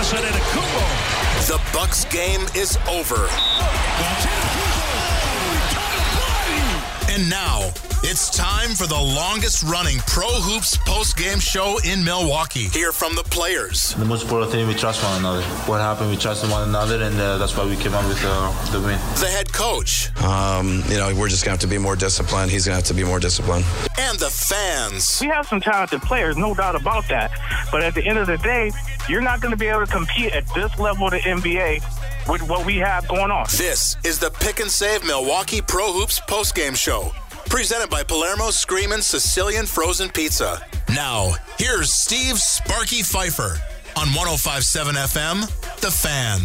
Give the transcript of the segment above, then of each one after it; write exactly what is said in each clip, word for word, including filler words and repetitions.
Giannis Antetokounmpo. The Bucks game is over. And now, it's time for the longest-running Pro Hoops post-game show in Milwaukee. Hear from the players. The most important thing, we trust one another. What happened, we trusted one another, and uh, that's why we came out with uh, the win. The head coach. Um, you know, we're just going to have to be more disciplined. He's going to have to be more disciplined. And the fans. We have some talented players, no doubt about that. But at the end of the day, you're not going to be able to compete at this level of the N B A with what we have going on. This is the Pick and Save Milwaukee Pro Hoops post-game show. Presented by Palermo Screamin' Sicilian Frozen Pizza. Now, here's Steve Sparky Pfeiffer on one oh five point seven F M, The Fan.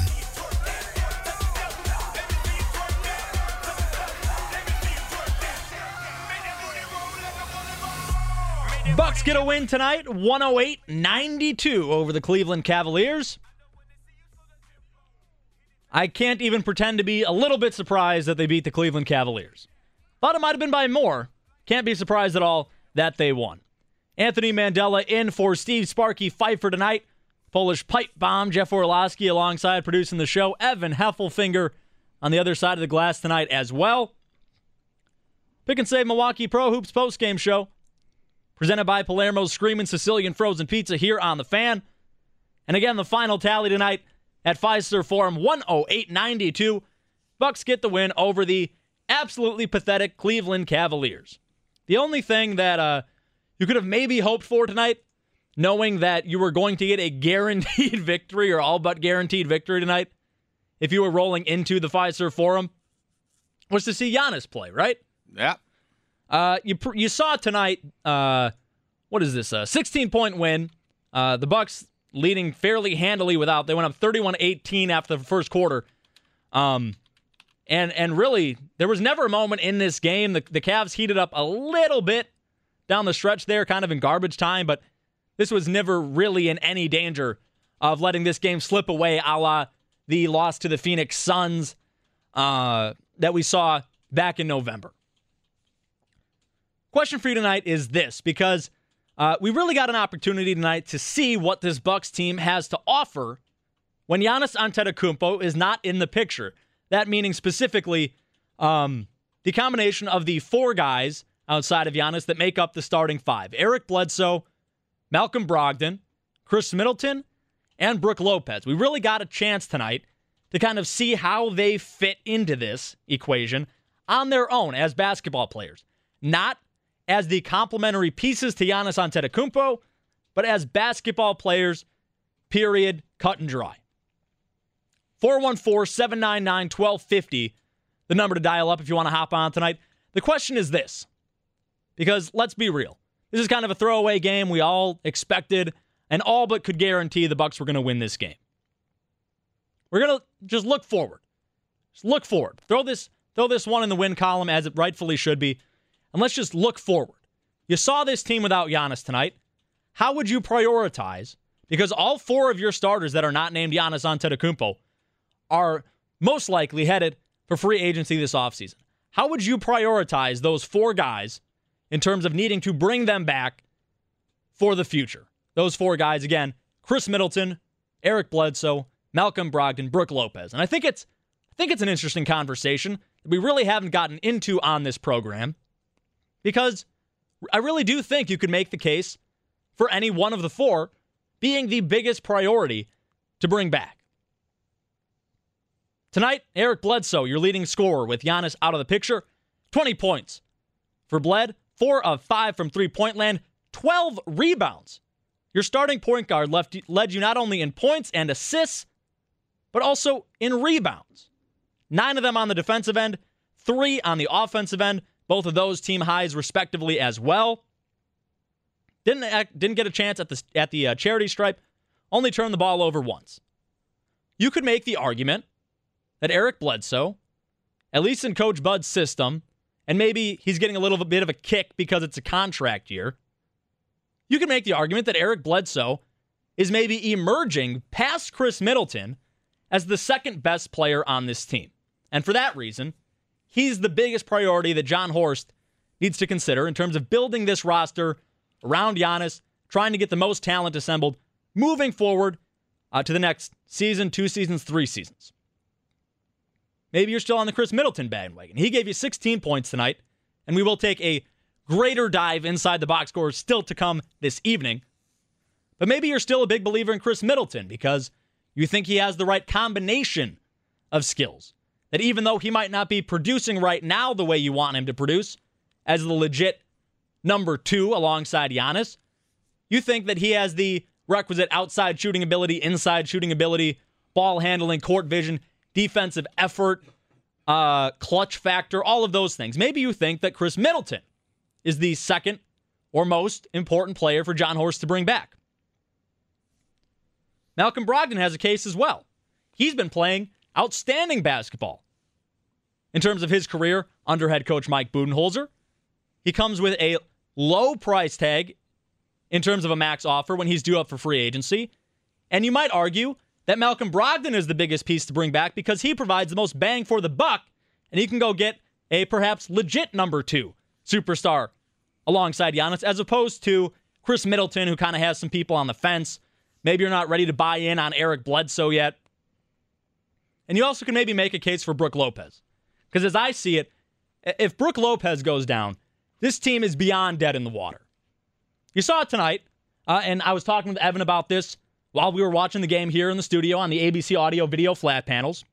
Bucks get a win tonight, one oh eight ninety-two over the Cleveland Cavaliers. I can't even pretend to be a little bit surprised that they beat the Cleveland Cavaliers. Thought it might have been by more. Can't be surprised at all that they won. Anthony Mandela in for Steve Sparky Pfeiffer tonight. Polish pipe bomb, Jeff Orlowski alongside producing the show. Evan Heffelfinger on the other side of the glass tonight as well. Pick and Save Milwaukee Pro Hoops postgame show. Presented by Palermo's Screamin' Sicilian Frozen Pizza here on The Fan. And again, the final tally tonight at Fiserv Forum, one oh eight ninety-two. Bucks get the win over the absolutely pathetic Cleveland Cavaliers. The only thing that uh, you could have maybe hoped for tonight, knowing that you were going to get a guaranteed victory or all but guaranteed victory tonight, if you were rolling into the Fiserv Forum, was to see Giannis play, right? Yeah. Uh, you you saw tonight, uh, what is this, a sixteen-point win. Uh, the Bucks leading fairly handily without. They went up thirty-one eighteen after the first quarter. Um, and and really, there was never a moment in this game. The, the Cavs heated up a little bit down the stretch there, kind of in garbage time, but this was never really in any danger of letting this game slip away, a la the loss to the Phoenix Suns uh, that we saw back in November. Question for you tonight is this, because uh, we really got an opportunity tonight to see what this Bucks team has to offer when Giannis Antetokounmpo is not in the picture. That meaning specifically um, the combination of the four guys outside of Giannis that make up the starting five. Eric Bledsoe, Malcolm Brogdon, Chris Middleton, and Brook Lopez. We really got a chance tonight to kind of see how they fit into this equation on their own as basketball players. Not as the complementary pieces to Giannis Antetokounmpo, but as basketball players, period, cut and dry. four one four, seven nine nine, one two five zero, the number to dial up if you want to hop on tonight. The question is this, because let's be real. This is kind of a throwaway game. We all expected and all but could guarantee the Bucks were going to win this game. We're going to just look forward. Just look forward. Throw this, throw this one in the win column as it rightfully should be. And let's just look forward. You saw this team without Giannis tonight. How would you prioritize? Because all four of your starters that are not named Giannis Antetokounmpo are most likely headed for free agency this offseason. How would you prioritize those four guys in terms of needing to bring them back for the future? Those four guys, again, Chris Middleton, Eric Bledsoe, Malcolm Brogdon, Brook Lopez. And I think it's I think it's an interesting conversation that we really haven't gotten into on this program. Because I really do think you could make the case for any one of the four being the biggest priority to bring back. Tonight, Eric Bledsoe, your leading scorer with Giannis out of the picture. twenty points for Bled, four of five from three-point land, twelve rebounds. Your starting point guard left, led you not only in points and assists, but also in rebounds. Nine of them on the defensive end, three on the offensive end. Both of those team highs respectively as well. Didn't act, didn't get a chance at the at the uh, charity stripe. Only turned the ball over once. You could make the argument that Eric Bledsoe, at least in Coach Bud's system, and maybe he's getting a little bit of a kick because it's a contract year. You could make the argument that Eric Bledsoe is maybe emerging past Chris Middleton as the second best player on this team. And for that reason, he's the biggest priority that John Horst needs to consider in terms of building this roster around Giannis, trying to get the most talent assembled moving forward uh, to the next season, two seasons, three seasons. Maybe you're still on the Chris Middleton bandwagon. He gave you sixteen points tonight, and we will take a greater dive inside the box score still to come this evening. But maybe you're still a big believer in Chris Middleton because you think he has the right combination of skills. That even though he might not be producing right now the way you want him to produce, as the legit number two alongside Giannis, you think that he has the requisite outside shooting ability, inside shooting ability, ball handling, court vision, defensive effort, uh, clutch factor, all of those things. Maybe you think that Chris Middleton is the second or most important player for John Horst to bring back. Malcolm Brogdon has a case as well. He's been playing outstanding basketball in terms of his career under head coach Mike Budenholzer. He comes with a low price tag in terms of a max offer when he's due up for free agency. And you might argue that Malcolm Brogdon is the biggest piece to bring back because he provides the most bang for the buck, and he can go get a perhaps legit number two superstar alongside Giannis, as opposed to Chris Middleton, who kind of has some people on the fence. Maybe you're not ready to buy in on Eric Bledsoe yet. And you also can maybe make a case for Brook Lopez. Because as I see it, if Brook Lopez goes down, this team is beyond dead in the water. You saw it tonight, uh, and I was talking with Evan about this while we were watching the game here in the studio on the A B C Audio Video flat panels.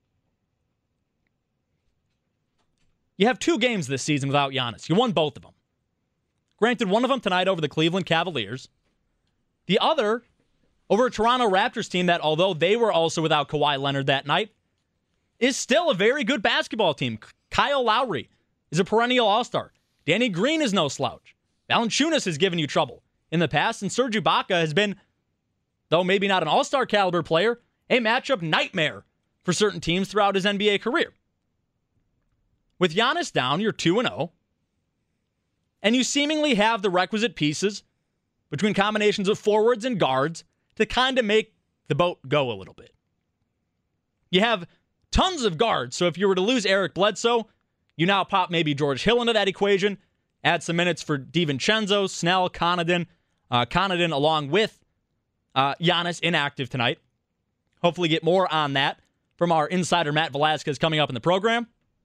You have two games this season without Giannis. You won both of them. Granted, one of them tonight over the Cleveland Cavaliers. The other over a Toronto Raptors team that, although they were also without Kawhi Leonard that night, is still a very good basketball team. Kyle Lowry is a perennial all-star. Danny Green is no slouch. Valanciunas has given you trouble in the past, and Serge Ibaka has been, though maybe not an all-star caliber player, a matchup nightmare for certain teams throughout his N B A career. With Giannis down, you're two and oh, and you seemingly have the requisite pieces between combinations of forwards and guards to kind of make the boat go a little bit. You have tons of guards, so if you were to lose Eric Bledsoe, you now pop maybe George Hill into that equation, add some minutes for DiVincenzo, Snell, Connaughton, uh, Connaughton along with uh, Giannis inactive tonight. Hopefully get more on that from our insider Matt Velasquez coming up in the program.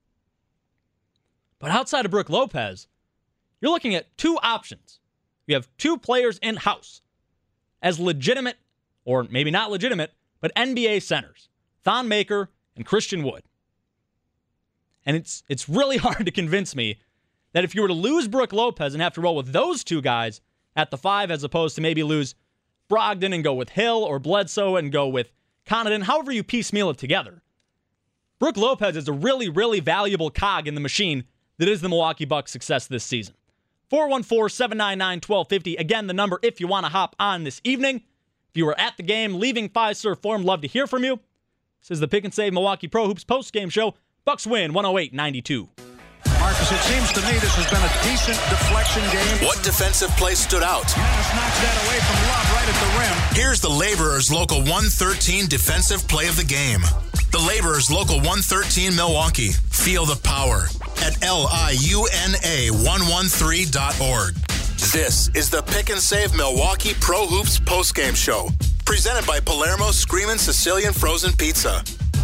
But outside of Brook Lopez, you're looking at two options. You have two players in-house as legitimate, or maybe not legitimate, but N B A centers, Thon Maker and Christian Wood. And it's it's really hard to convince me that if you were to lose Brook Lopez and have to roll with those two guys at the five, as opposed to maybe lose Brogdon and go with Hill, or Bledsoe and go with Connaughton, however you piecemeal it together, Brook Lopez is a really, really valuable cog in the machine that is the Milwaukee Bucks' success this season. four one four, seven nine nine, one two five zero. Again, the number if you want to hop on this evening. If you were at the game, leaving Fiserv Forum, love to hear from you. This is the Pick and Save Milwaukee Pro Hoops post-game show. Bucks win one oh eight ninety-two. Marcus, it seems to me this has been a decent deflection game. What defensive play stood out? Giannis knocks that away from Love right at the rim. Here's the Laborers Local one thirteen defensive play of the game. The Laborers Local one thirteen Milwaukee. Feel the power at L I U N A one thirteen dot org. This is the Pick and Save Milwaukee Pro Hoops postgame show. Presented by Palermo's Screamin' Sicilian Frozen Pizza.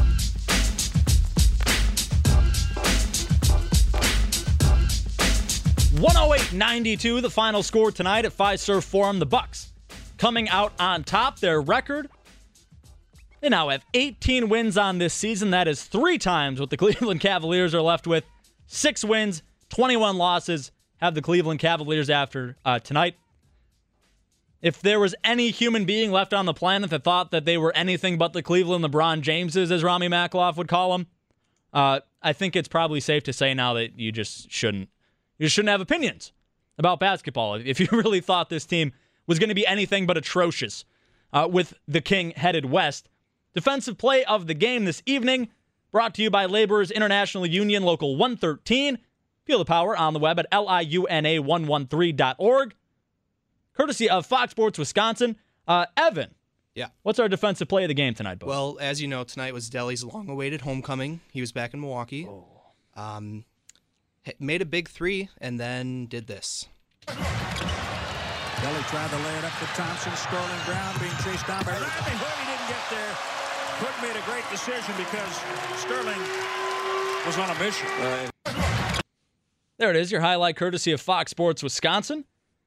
one oh eight ninety-two, the final score tonight at Fiserv Forum. The Bucks coming out on top. Their record, they now have eighteen wins on this season. That is three times what the Cleveland Cavaliers are left with. Six wins, twenty-one losses have the Cleveland Cavaliers after uh, tonight. If there was any human being left on the planet that thought that they were anything but the Cleveland LeBron Jameses, as Rami Makloff would call them, uh, I think it's probably safe to say now that you just shouldn't You shouldn't have opinions about basketball if you really thought this team was going to be anything but atrocious uh, with the King headed west. Defensive play of the game this evening, brought to you by Laborers International Union Local one thirteen. Feel the power on the web at L I U N A one thirteen dot org. Courtesy of Fox Sports Wisconsin. Uh, Evan, yeah, what's our defensive play of the game tonight, Bo? Well, as you know, tonight was Delly's long-awaited homecoming. He was back in Milwaukee. Oh. Um... Made a big three, and then did this. Delly tried to lay it up to Thompson. Sterling Brown being chased down by Rodney Hood. He didn't get there. Hood made a great decision because Sterling was on a mission. Uh, there it is, your highlight courtesy of Fox Sports Wisconsin.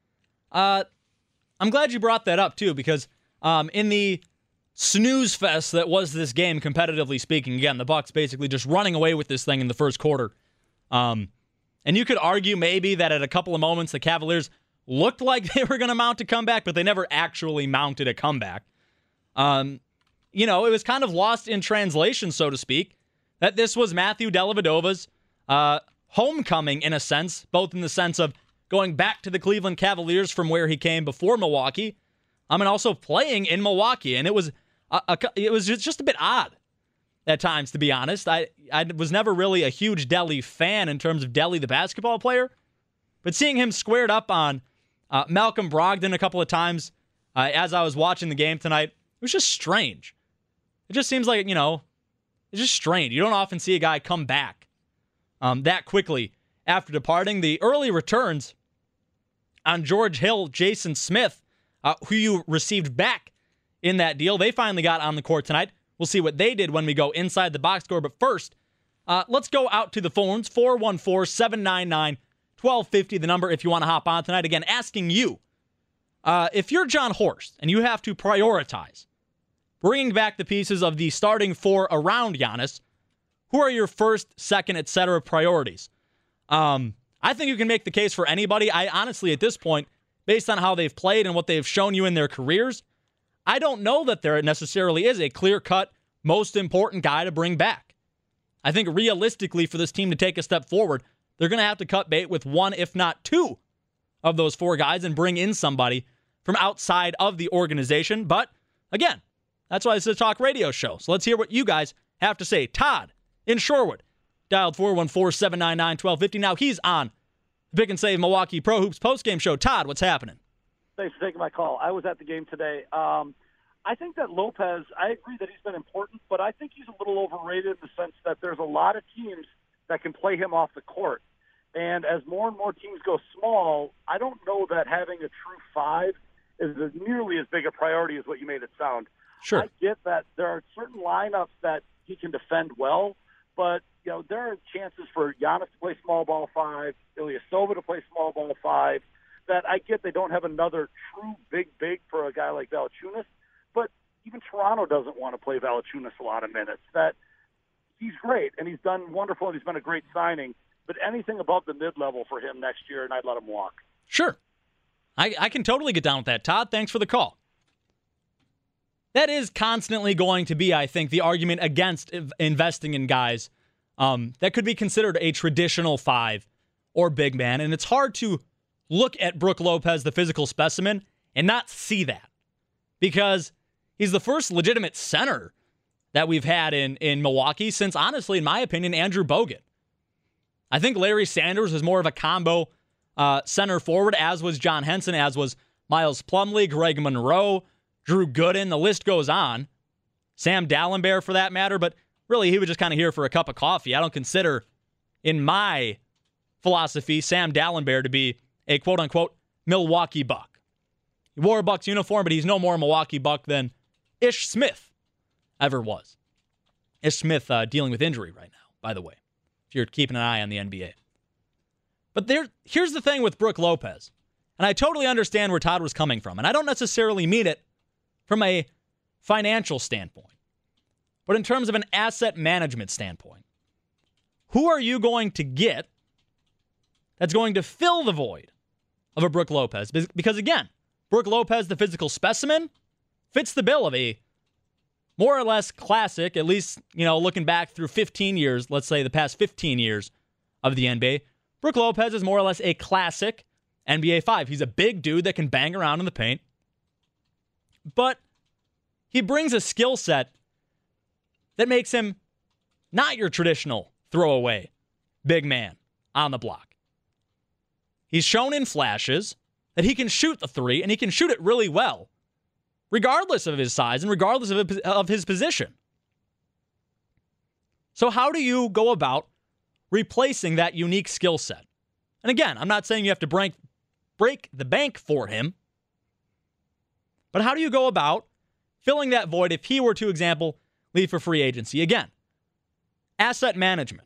Uh, I'm glad you brought that up, too, because um, in the snooze fest that was this game, competitively speaking, again, the Bucks basically just running away with this thing in the first quarter. Um, and you could argue maybe that at a couple of moments the Cavaliers looked like they were going to mount a comeback, but they never actually mounted a comeback. Um, you know, it was kind of lost in translation, so to speak, that this was Matthew Dellavedova's uh, homecoming in a sense, both in the sense of going back to the Cleveland Cavaliers from where he came before Milwaukee, I mean, also playing in Milwaukee, and it was a, a, it was just a bit odd at times, to be honest. I, I was never really a huge Delly fan in terms of Delly, the basketball player, but seeing him squared up on uh, Malcolm Brogdon a couple of times uh, as I was watching the game tonight, it was just strange. It just seems like, you know, it's just strange. You don't often see a guy come back um, that quickly after departing. The early returns on George Hill, Jason Smith, uh, who you received back in that deal, they finally got on the court tonight. We'll see what they did when we go inside the box score. But first, uh, let's go out to the phones. four one four, seven nine nine, one two five zero, the number if you want to hop on tonight. Again, asking you, uh, if you're John Horst and you have to prioritize bringing back the pieces of the starting four around Giannis, who are your first, second, et cetera priorities? Um, I think you can make the case for anybody. I honestly, at this point, based on how they've played and what they've shown you in their careers, I don't know that there necessarily is a clear-cut, most important guy to bring back. I think realistically for this team to take a step forward, they're going to have to cut bait with one, if not two, of those four guys and bring in somebody from outside of the organization. But, again, that's why this is a talk radio show. So let's hear what you guys have to say. Todd in Shorewood dialed four one four, seven nine nine, one two five zero. Now he's on the Pick and Save Milwaukee Pro Hoops postgame show. Todd, what's happening? Thanks for taking my call. I was at the game today. Um, I think that Lopez, I agree that he's been important, but I think he's a little overrated in the sense that there's a lot of teams that can play him off the court. And as more and more teams go small, I don't know that having a true five is as nearly as big a priority as what you made it sound. Sure. I get that there are certain lineups that he can defend well, but you know there are chances for Giannis to play small ball five, Ilyasova to play small ball five, that I get they don't have another true big, big for a guy like Valanciunas, but even Toronto doesn't want to play Valanciunas a lot of minutes. That he's great, and he's done wonderful, and he's been a great signing, but anything above the mid-level for him next year, and I'd let him walk. Sure. I, I can totally get down with that. Todd, thanks for the call. That is constantly going to be, I think, the argument against investing in guys um, that could be considered a traditional five or big man, and it's hard to look at Brook Lopez, the physical specimen, and not see that. Because he's the first legitimate center that we've had in, in Milwaukee since, honestly, in my opinion, Andrew Bogut. I think Larry Sanders was more of a combo uh, center forward, as was John Henson, as was Miles Plumlee, Greg Monroe, Drew Gooden. The list goes on. Sam Dallenberg, for that matter. But really, he was just kind of here for a cup of coffee. I don't consider, in my philosophy, Sam Dallenberg to be a quote-unquote Milwaukee Buck. He wore a Bucks uniform, but he's no more a Milwaukee Buck than Ish Smith ever was. Ish Smith uh, dealing with injury right now, by the way, if you're keeping an eye on the N B A. But there, here's the thing with Brook Lopez, and I totally understand where Todd was coming from, and I don't necessarily mean it from a financial standpoint, but in terms of an asset management standpoint. Who are you going to get that's going to fill the void of a Brook Lopez? Because, again, Brook Lopez, the physical specimen, fits the bill of a more or less classic, at least, you know, looking back through fifteen years, let's say the past fifteen years of the N B A. Brook Lopez is more or less a classic N B A five. He's a big dude that can bang around in the paint. But he brings a skill set that makes him not your traditional throwaway big man on the block. He's shown in flashes that he can shoot the three, and he can shoot it really well, regardless of his size and regardless of his, of his position. So how do you go about replacing that unique skill set? And again, I'm not saying you have to break, break the bank for him. But how do you go about filling that void if he were to, example, leave for free agency? Again, asset management.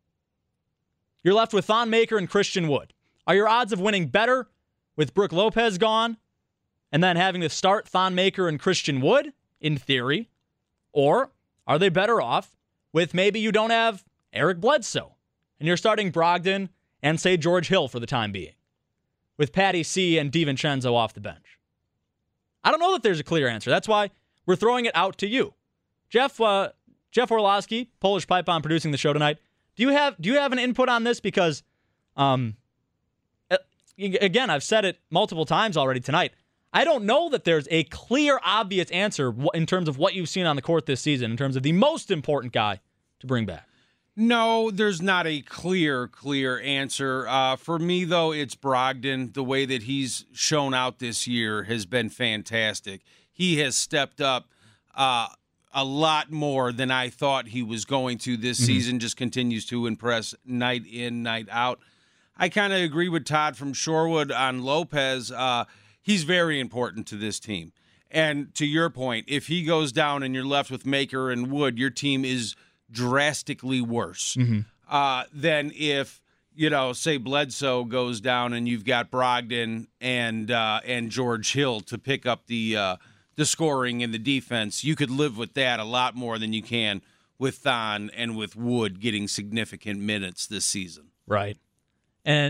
You're left with Thon Maker and Christian Wood. Are your odds of winning better with Brook Lopez gone and then having to start Thon Maker and Christian Wood, in theory? Or are they better off with maybe you don't have Eric Bledsoe and you're starting Brogdon and, say, George Hill for the time being, with Patty C. and DiVincenzo off the bench? I don't know that there's a clear answer. That's why we're throwing it out to you. Jeff uh, Jeff Orlowski, Polish Pipe Bomb, producing the show tonight. Do you have do you have an input on this? Because, um, again, I've said it multiple times already tonight. I don't know that there's a clear, obvious answer in terms of what you've seen on the court this season, in terms of the most important guy to bring back. No, there's not a clear, clear answer. Uh, for me, though, it's Brogdon. The way that he's shown out this year has been fantastic. He has stepped up uh, a lot more than I thought he was going to this mm-hmm. season. Just continues to impress night in, night out. I kind of agree with Todd from Shorewood on Lopez. Uh, he's very important to this team. And to your point, if he goes down and you're left with Maker and Wood, your team is drastically worse mm-hmm. uh, than if, you know, say Bledsoe goes down and you've got Brogdon and uh, and George Hill to pick up the uh, the scoring and the defense. You could live with that a lot more than you can with Thon and with Wood getting significant minutes this season. Right. And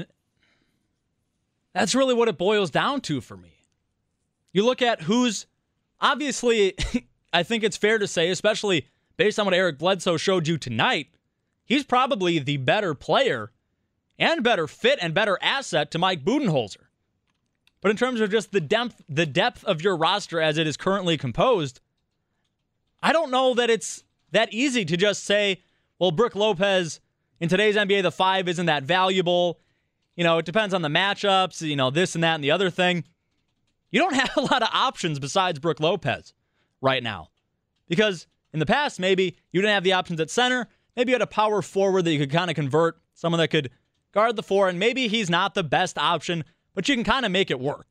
that's really what it boils down to for me. You look at who's, obviously, I think it's fair to say, especially based on what Eric Bledsoe showed you tonight, he's probably the better player and better fit and better asset to Mike Budenholzer. But in terms of just the depth, the depth of your roster as it is currently composed, I don't know that it's that easy to just say, well, Brook Lopez, in today's N B A, the five isn't that valuable. You know, it depends on the matchups, you know, this and that and the other thing. You don't have a lot of options besides Brook Lopez right now. Because in the past, maybe you didn't have the options at center. Maybe you had a power forward that you could kind of convert, someone that could guard the four, and maybe he's not the best option, but you can kind of make it work.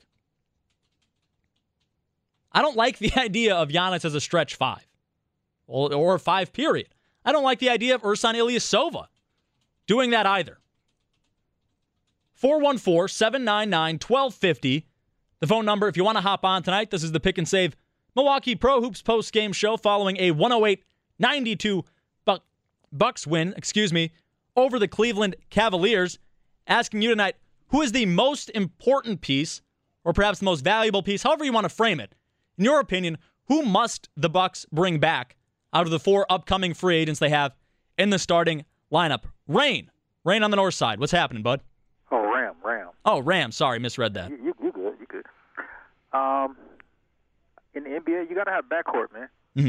I don't like the idea of Giannis as a stretch five, or, or five, period. I don't like the idea of Ersan Ilyasova doing that either. four one four, seven nine nine, one two five zero. The phone number, if you want to hop on tonight. This is the Pick and Save Milwaukee Pro Hoops post-game show following a one oh eight ninety-two Buck, Bucks win, excuse me, over the Cleveland Cavaliers. Asking you tonight, who is the most important piece, or perhaps the most valuable piece, however you want to frame it. In your opinion, who must the Bucks bring back out of the four upcoming free agents they have in the starting lineup? Rain. Rain on the north side. What's happening, bud? Oh, Ram, Ram. Oh, Ram. Sorry, misread that. You, you, you good, you good. Um, in the N B A, you got to have backcourt, man. Mm-hmm.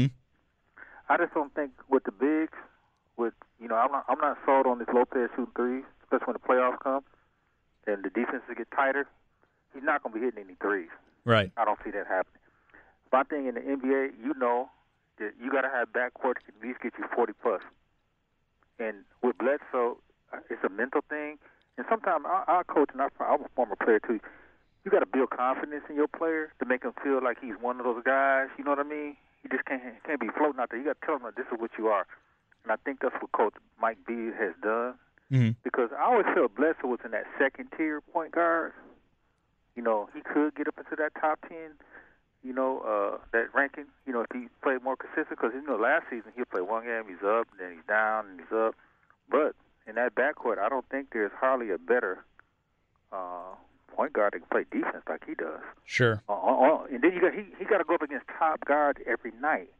I just don't think with the bigs, with, you know, I'm not, I'm not sold on this Lopez shooting threes, especially when the playoffs come and the defenses get tighter. He's not going to be hitting any threes. Right. I don't see that happening. My thing in the N B A, you know that you got to have backcourt that can at least get you forty plus. And with Bledsoe, it's a mental thing. And sometimes our, our coach, and our, I'm a former player too, you got to build confidence in your player to make him feel like he's one of those guys. You know what I mean? You just can't can't be floating out there. You got to tell him that this is what you are. And I think that's what Coach Mike B has done. Mm-hmm. Because I always felt Bledsoe was in that second tier point guard. You know, he could get up into that top ten. You know, uh, that ranking. You know, if he played more consistent, because you know last season he'll play one game, he's up, then he's down, and he's up. But in that backcourt, I don't think there's hardly a better uh, point guard that can play defense like he does. Sure. Uh, uh, and then you got he he got to go up against top guards every night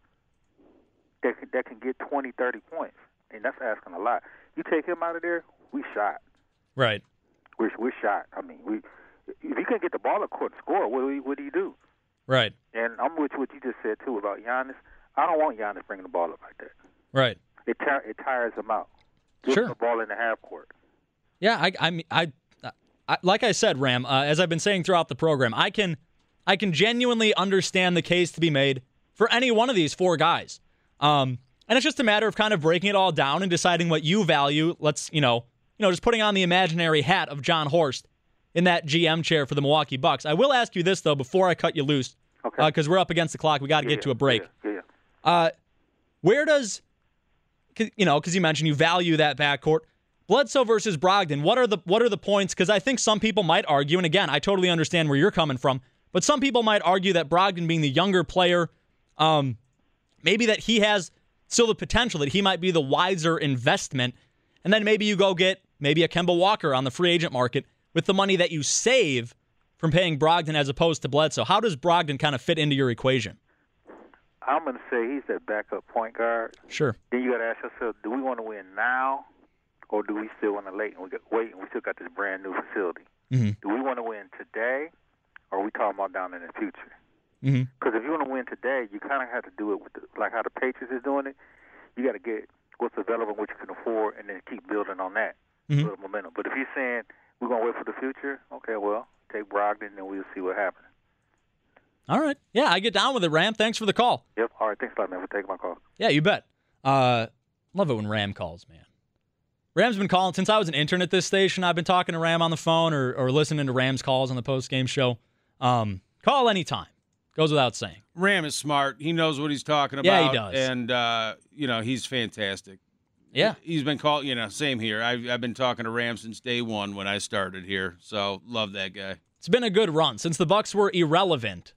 that can, that can get twenty, thirty points, and that's asking a lot. You take him out of there, we shot. Right. We're we're shot. I mean, we if you can't get the ball at court and score, what do you, what do you do? Right. And I'm with what you just said too about Giannis. I don't want Giannis bringing the ball up like that. Right. It tar- it tires him out. Give sure. him the ball in the half court. Yeah, I, I mean, I, I, like I said, Ram, uh, as I've been saying throughout the program, I can, I can genuinely understand the case to be made for any one of these four guys. Um, and it's just a matter of kind of breaking it all down and deciding what you value. Let's, you know, you know, just putting on the imaginary hat of John Horst in that G M chair for the Milwaukee Bucks. I will ask you this though before I cut you loose. Okay. Because uh, we're up against the clock. We got to yeah, get to a break. Yeah, yeah. Uh, where does, you know, because you mentioned you value that backcourt. Bledsoe versus Brogdon. What are the what are the points? Because I think some people might argue, and again, I totally understand where you're coming from, but some people might argue that Brogdon being the younger player, um, maybe that he has still the potential that he might be the wiser investment, and then maybe you go get maybe a Kemba Walker on the free agent market with the money that you save from paying Brogdon as opposed to Bledsoe. How does Brogdon kind of fit into your equation? I'm going to say he's that backup point guard. Sure. Then you got to ask yourself, do we want to win now, or do we still want to wait and we got, wait and we still got this brand new facility? Mm-hmm. Do we want to win today, or are we talking about down in the future? Because mm-hmm. if you want to win today, you kind of have to do it with the, like how the Patriots is doing it. You got to get what's available, what you can afford, and then keep building on that, mm-hmm. build momentum. But if you're saying we're going to wait for the future, okay, well, take Brogdon and we'll see what happens. All right. Yeah, I get down with it, Ram. Thanks for the call. Yep. All right. Thanks a lot, man, for taking my call. Yeah, you bet. Uh, love it when Ram calls, man. Ram's been calling since I was an intern at this station. I've been talking to Ram on the phone or, or listening to Ram's calls on the post-game show. Um, call anytime. Goes without saying. Ram is smart. He knows what he's talking about. Yeah, he does. And, uh, you know, he's fantastic. Yeah. He's been called, you know, same here. I've, I've been talking to Ram since day one when I started here. So, love that guy. It's been a good run. Since the Bucks were irrelevant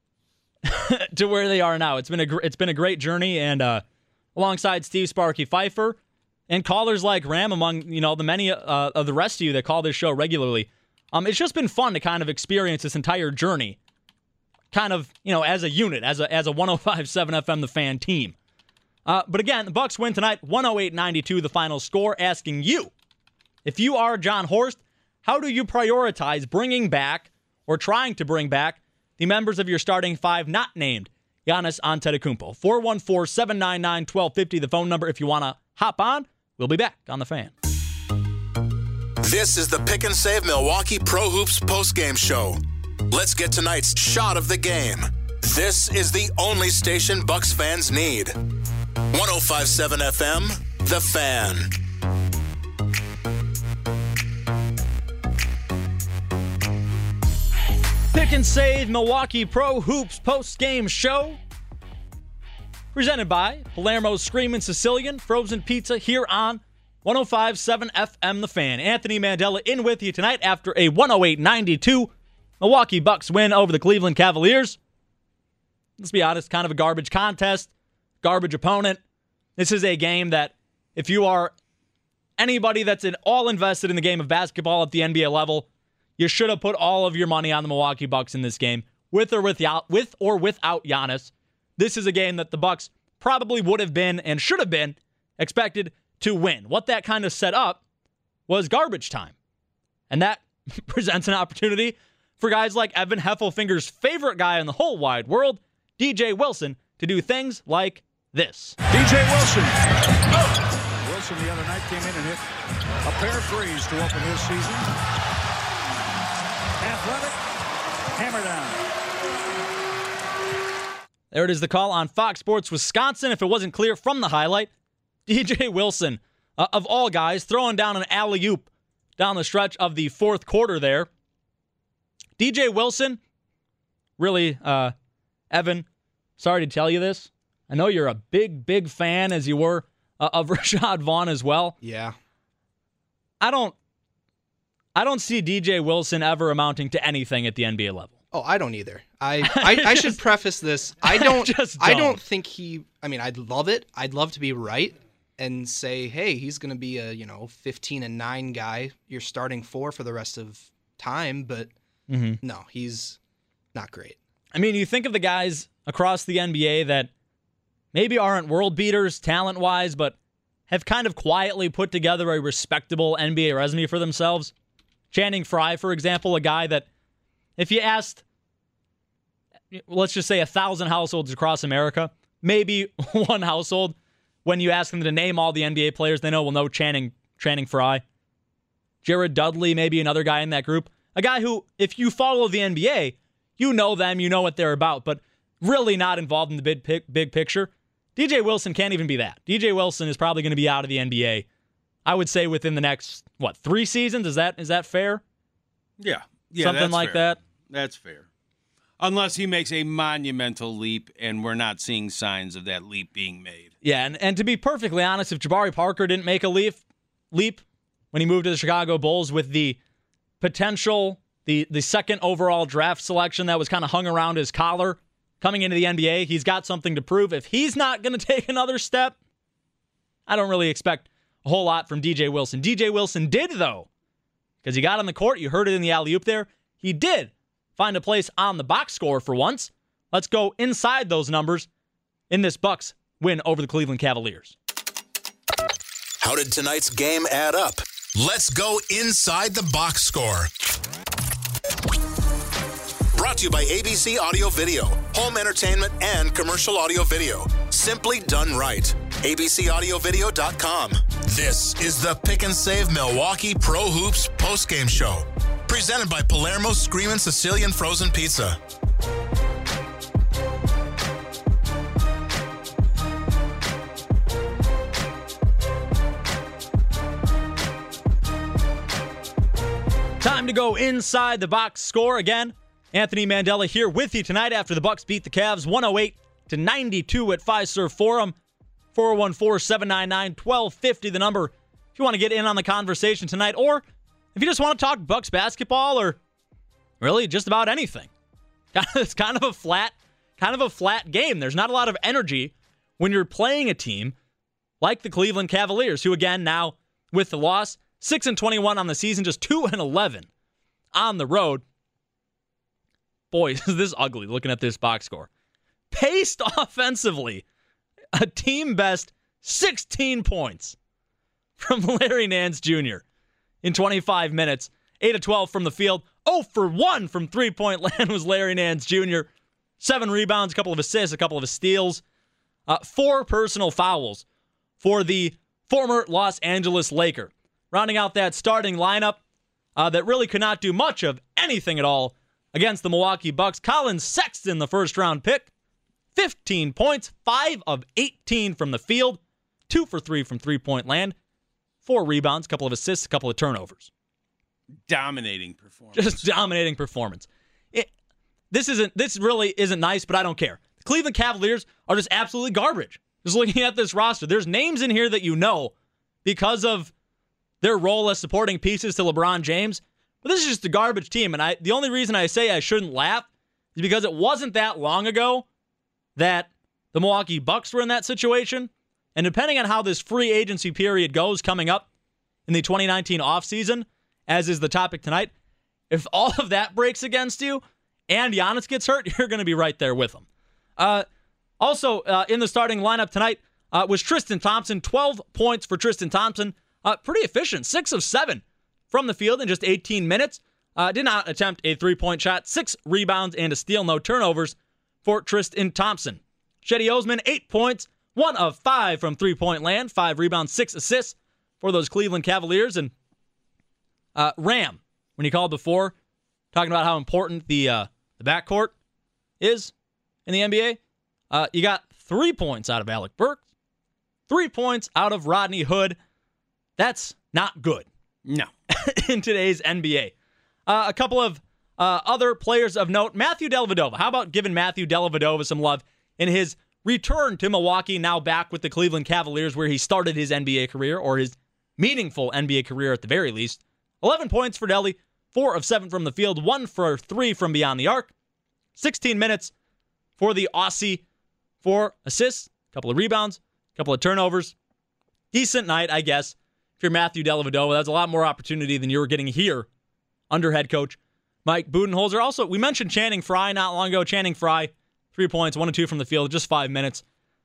to where they are now. It's been a gr- it's been a great journey, and uh, alongside Steve Sparky Pfeiffer and callers like Ram, among you know the many uh, of the rest of you that call this show regularly, um, it's just been fun to kind of experience this entire journey, kind of you know as a unit, as a as a one oh five point seven F M The Fan team. Uh, but again, the Bucks win tonight, one oh eight ninety-two, the final score. Asking you, if you are John Horst, how do you prioritize bringing back or trying to bring back the members of your starting five not named Giannis Antetokounmpo? four one four, seven nine nine, one two five zero, the phone number if you want to hop on. We'll be back on The Fan. This is the Pick and Save Milwaukee Pro Hoops postgame show. Let's get tonight's shot of the game. This is the only station Bucks fans need. one oh five point seven F M, The Fan. Pick and Save Milwaukee Pro Hoops post-game show. Presented by Palermo's Screamin' Sicilian Frozen Pizza here on one oh five point seven F M The Fan. Anthony Mandela in with you tonight after a one oh eight ninety-two Milwaukee Bucks win over the Cleveland Cavaliers. Let's be honest, kind of a garbage contest, garbage opponent. This is a game that if you are anybody that's in all invested in the game of basketball at the N B A level, you should have put all of your money on the Milwaukee Bucks in this game, with or without, with or without Giannis. This is a game that the Bucks probably would have been and should have been expected to win. What that kind of set up was garbage time. And that presents an opportunity for guys like Evan Heffelfinger's favorite guy in the whole wide world, D J Wilson, to do things like this. D J Wilson. Oh. Wilson the other night came in and hit a pair of threes to open his season. Athletic, hammer down. There it is, the call on Fox Sports Wisconsin. If it wasn't clear from the highlight, D J Wilson, uh, of all guys, throwing down an alley-oop down the stretch of the fourth quarter there. D J Wilson, really, uh, Evan, sorry to tell you this. I know you're a big, big fan, as you were, uh, of Rashad Vaughn as well. Yeah. I don't, I don't see D J Wilson ever amounting to anything at the N B A level. Oh, I don't either. I I, I should preface this. I don't. I just I don't. don't think he. I mean, I'd love it. I'd love to be right and say, hey, he's going to be a you know fifteen and nine guy. You're starting four for the rest of time, but mm-hmm. no, he's not great. I mean, you think of the guys across the N B A that maybe aren't world beaters talent-wise, but have kind of quietly put together a respectable N B A resume for themselves. Channing Frye, for example, a guy that if you asked, let's just say a thousand households across America, maybe one household, when you ask them to name all the N B A players they know will know Channing, Channing Frye. Jared Dudley, maybe another guy in that group. A guy who, if you follow the N B A, you know them, you know what they're about, but really not involved in the big, big picture. D J Wilson can't even be that. D J Wilson is probably going to be out of the N B A, I would say, within the next, what, three seasons? Is that is that fair? Yeah. Yeah, Something that's like fair. that? That's fair. Unless he makes a monumental leap, and we're not seeing signs of that leap being made. Yeah, and, and to be perfectly honest, if Jabari Parker didn't make a leap, leap when he moved to the Chicago Bulls with the potential, the, the second overall draft selection that was kind of hung around his collar coming into the N B A, he's got something to prove. If he's not going to take another step, I don't really expect a whole lot from D J Wilson. D J Wilson did, though, because he got on the court. You heard it in the alley-oop there. He did find a place on the box score for once. Let's go inside those numbers in this Bucks win over the Cleveland Cavaliers. How did tonight's game add up? Let's go inside the box score. Brought to you by A B C Audio Video. Home entertainment and commercial audio video. Simply done right. A B C audio video dot com. This is the Pick and Save Milwaukee Pro Hoops postgame show. Presented by Palermo Screamin' Sicilian Frozen Pizza. Time to go inside the box score again. Anthony Mandela here with you tonight after the Bucks beat the Cavs one oh eight to ninety-two at Fiserv Forum. four one four, seven nine nine, one two five zero, the number if you want to get in on the conversation tonight, or if you just want to talk Bucks basketball or really just about anything. It's kind of a flat, kind of a flat game. There's not a lot of energy when you're playing a team like the Cleveland Cavaliers, who again now with the loss, six and twenty-one on the season, just two and eleven on the road. Boy, is this ugly looking at this box score. Paced offensively, a team best sixteen points from Larry Nance Junior in twenty-five minutes. eight of twelve from the field. oh for one from three-point land was Larry Nance Junior Seven rebounds, a couple of assists, a couple of steals. Uh, four personal fouls for the former Los Angeles Laker. Rounding out that starting lineup uh, that really could not do much of anything at all against the Milwaukee Bucks. Colin Sexton, the first-round pick. fifteen points, five of eighteen from the field, two for three from three-point land, four rebounds, a couple of assists, a couple of turnovers. Dominating performance. Just dominating performance. It, this isn't. This really isn't nice, but I don't care. The Cleveland Cavaliers are just absolutely garbage. Just looking at this roster, there's names in here that you know because of their role as supporting pieces to LeBron James, but this is just a garbage team, and I the only reason I say I shouldn't laugh is because it wasn't that long ago that the Milwaukee Bucks were in that situation, and depending on how this free agency period goes coming up in the twenty nineteen offseason, as is the topic tonight, if all of that breaks against you and Giannis gets hurt, you're going to be right there with him. Uh, also, uh, in the starting lineup tonight uh, was Tristan Thompson, twelve points for Tristan Thompson. Uh, pretty efficient, six of seven from the field in just eighteen minutes. Uh, did not attempt a three-point shot, six rebounds and a steal, no turnovers for Tristan Thompson. Cedi Osman, eight points, one of five from three-point land, five rebounds, six assists for those Cleveland Cavaliers. And uh, Ram, when he called before, talking about how important the uh, the backcourt is in the N B A, uh, you got three points out of Alec Burks, three points out of Rodney Hood. That's not good. No. In today's N B A. Uh, a couple of uh, other players of note. Matthew Dellavedova. How about giving Matthew Dellavedova some love in his return to Milwaukee, now back with the Cleveland Cavaliers, where he started his N B A career, or his meaningful N B A career at the very least. eleven points for Delly, four of seven from the field, one for three from beyond the arc. sixteen minutes for the Aussie, four assists, a couple of rebounds, a couple of turnovers. Decent night, I guess. If you're Matthew Dellavedova, that's a lot more opportunity than you were getting here under head coach Mike Budenholzer. Also, we mentioned Channing Frye not long ago. Channing Frye, three points, one and two from the field, just five minutes.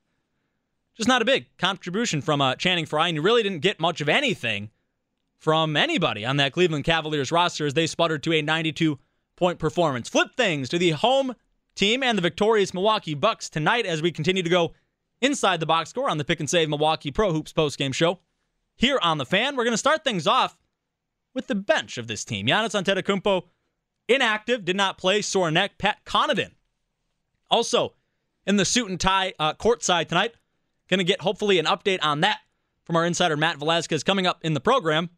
Just not a big contribution from uh, Channing Frye, and you really didn't get much of anything from anybody on that Cleveland Cavaliers roster as they sputtered to a ninety-two point performance. Flip things to the home team and the victorious Milwaukee Bucks tonight as we continue to go inside the box score on the Pick and Save Milwaukee Pro Hoops postgame show. Here on The Fan, we're going to start things off with the bench of this team. Giannis Antetokounmpo, inactive, did not play, sore neck. Pat Connaughton, also in the suit and tie uh, courtside tonight. Going to get, hopefully, an update on that from our insider, Matt Velazquez, coming up in the program.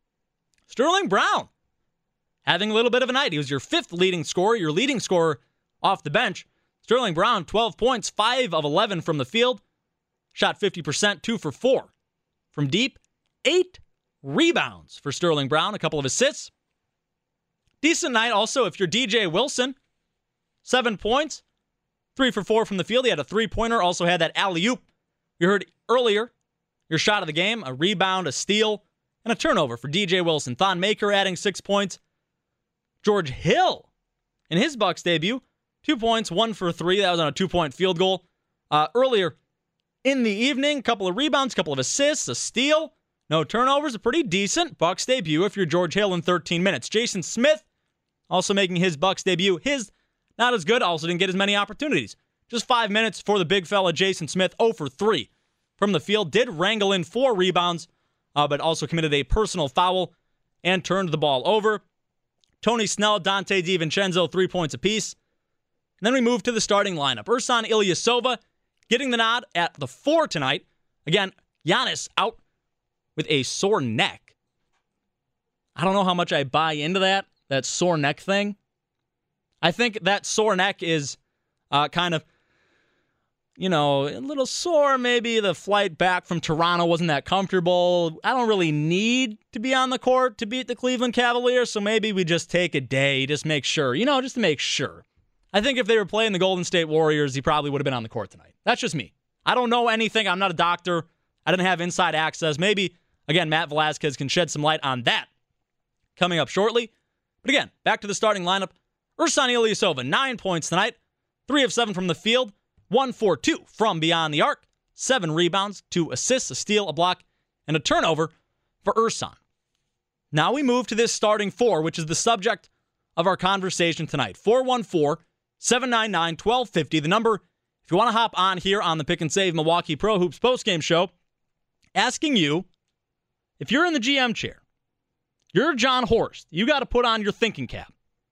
Sterling Brown, having a little bit of a night. He was your fifth leading scorer, your leading scorer off the bench. Sterling Brown, twelve points, five of eleven from the field. Shot fifty percent, two for four from deep. Eight rebounds for Sterling Brown, a couple of assists. Decent night also if you're D J Wilson. Seven points, three for four from the field. He had a three-pointer, also had that alley-oop you heard earlier. Your shot of the game, a rebound, a steal, and a turnover for D J Wilson. Thon Maker adding six points. George Hill, in his Bucks debut, two points, one for three. That was on a two-point field goal. Uh, earlier in the evening, a couple of rebounds, a couple of assists, a steal. No turnovers, a pretty decent Bucks debut if you're George Hill in thirteen minutes. Jason Smith also making his Bucks debut. His not as good, also didn't get as many opportunities. Just five minutes for the big fella Jason Smith, zero for three from the field. Did wrangle in four rebounds, uh, but also committed a personal foul and turned the ball over. Tony Snell, Dante DiVincenzo, three points apiece. And then we move to the starting lineup. Ersan Ilyasova getting the nod at the four tonight. Again, Giannis out with a sore neck. I don't know how much I buy into that, that sore neck thing. I think that sore neck is uh, kind of, you know, a little sore. Maybe the flight back from Toronto wasn't that comfortable. I don't really need to be on the court to beat the Cleveland Cavaliers, so maybe we just take a day, just make sure. You know, just to make sure. I think if they were playing the Golden State Warriors, he probably would have been on the court tonight. That's just me. I don't know anything. I'm not a doctor. I didn't have inside access. Maybe, again, Matt Velasquez can shed some light on that coming up shortly. But again, back to the starting lineup. Ersan Ilyasova, nine points tonight, three of seven from the field, one for two from beyond the arc, seven rebounds, two assists, a steal, a block, and a turnover for Ersan. Now we move to this starting four, which is the subject of our conversation tonight. four one four, seven nine nine, one two five zero. The number, if you want to hop on here on the Pick and Save Milwaukee Pro Hoops postgame show, asking you, if you're in the G M chair, you're John Horst, you got to put on your thinking cap.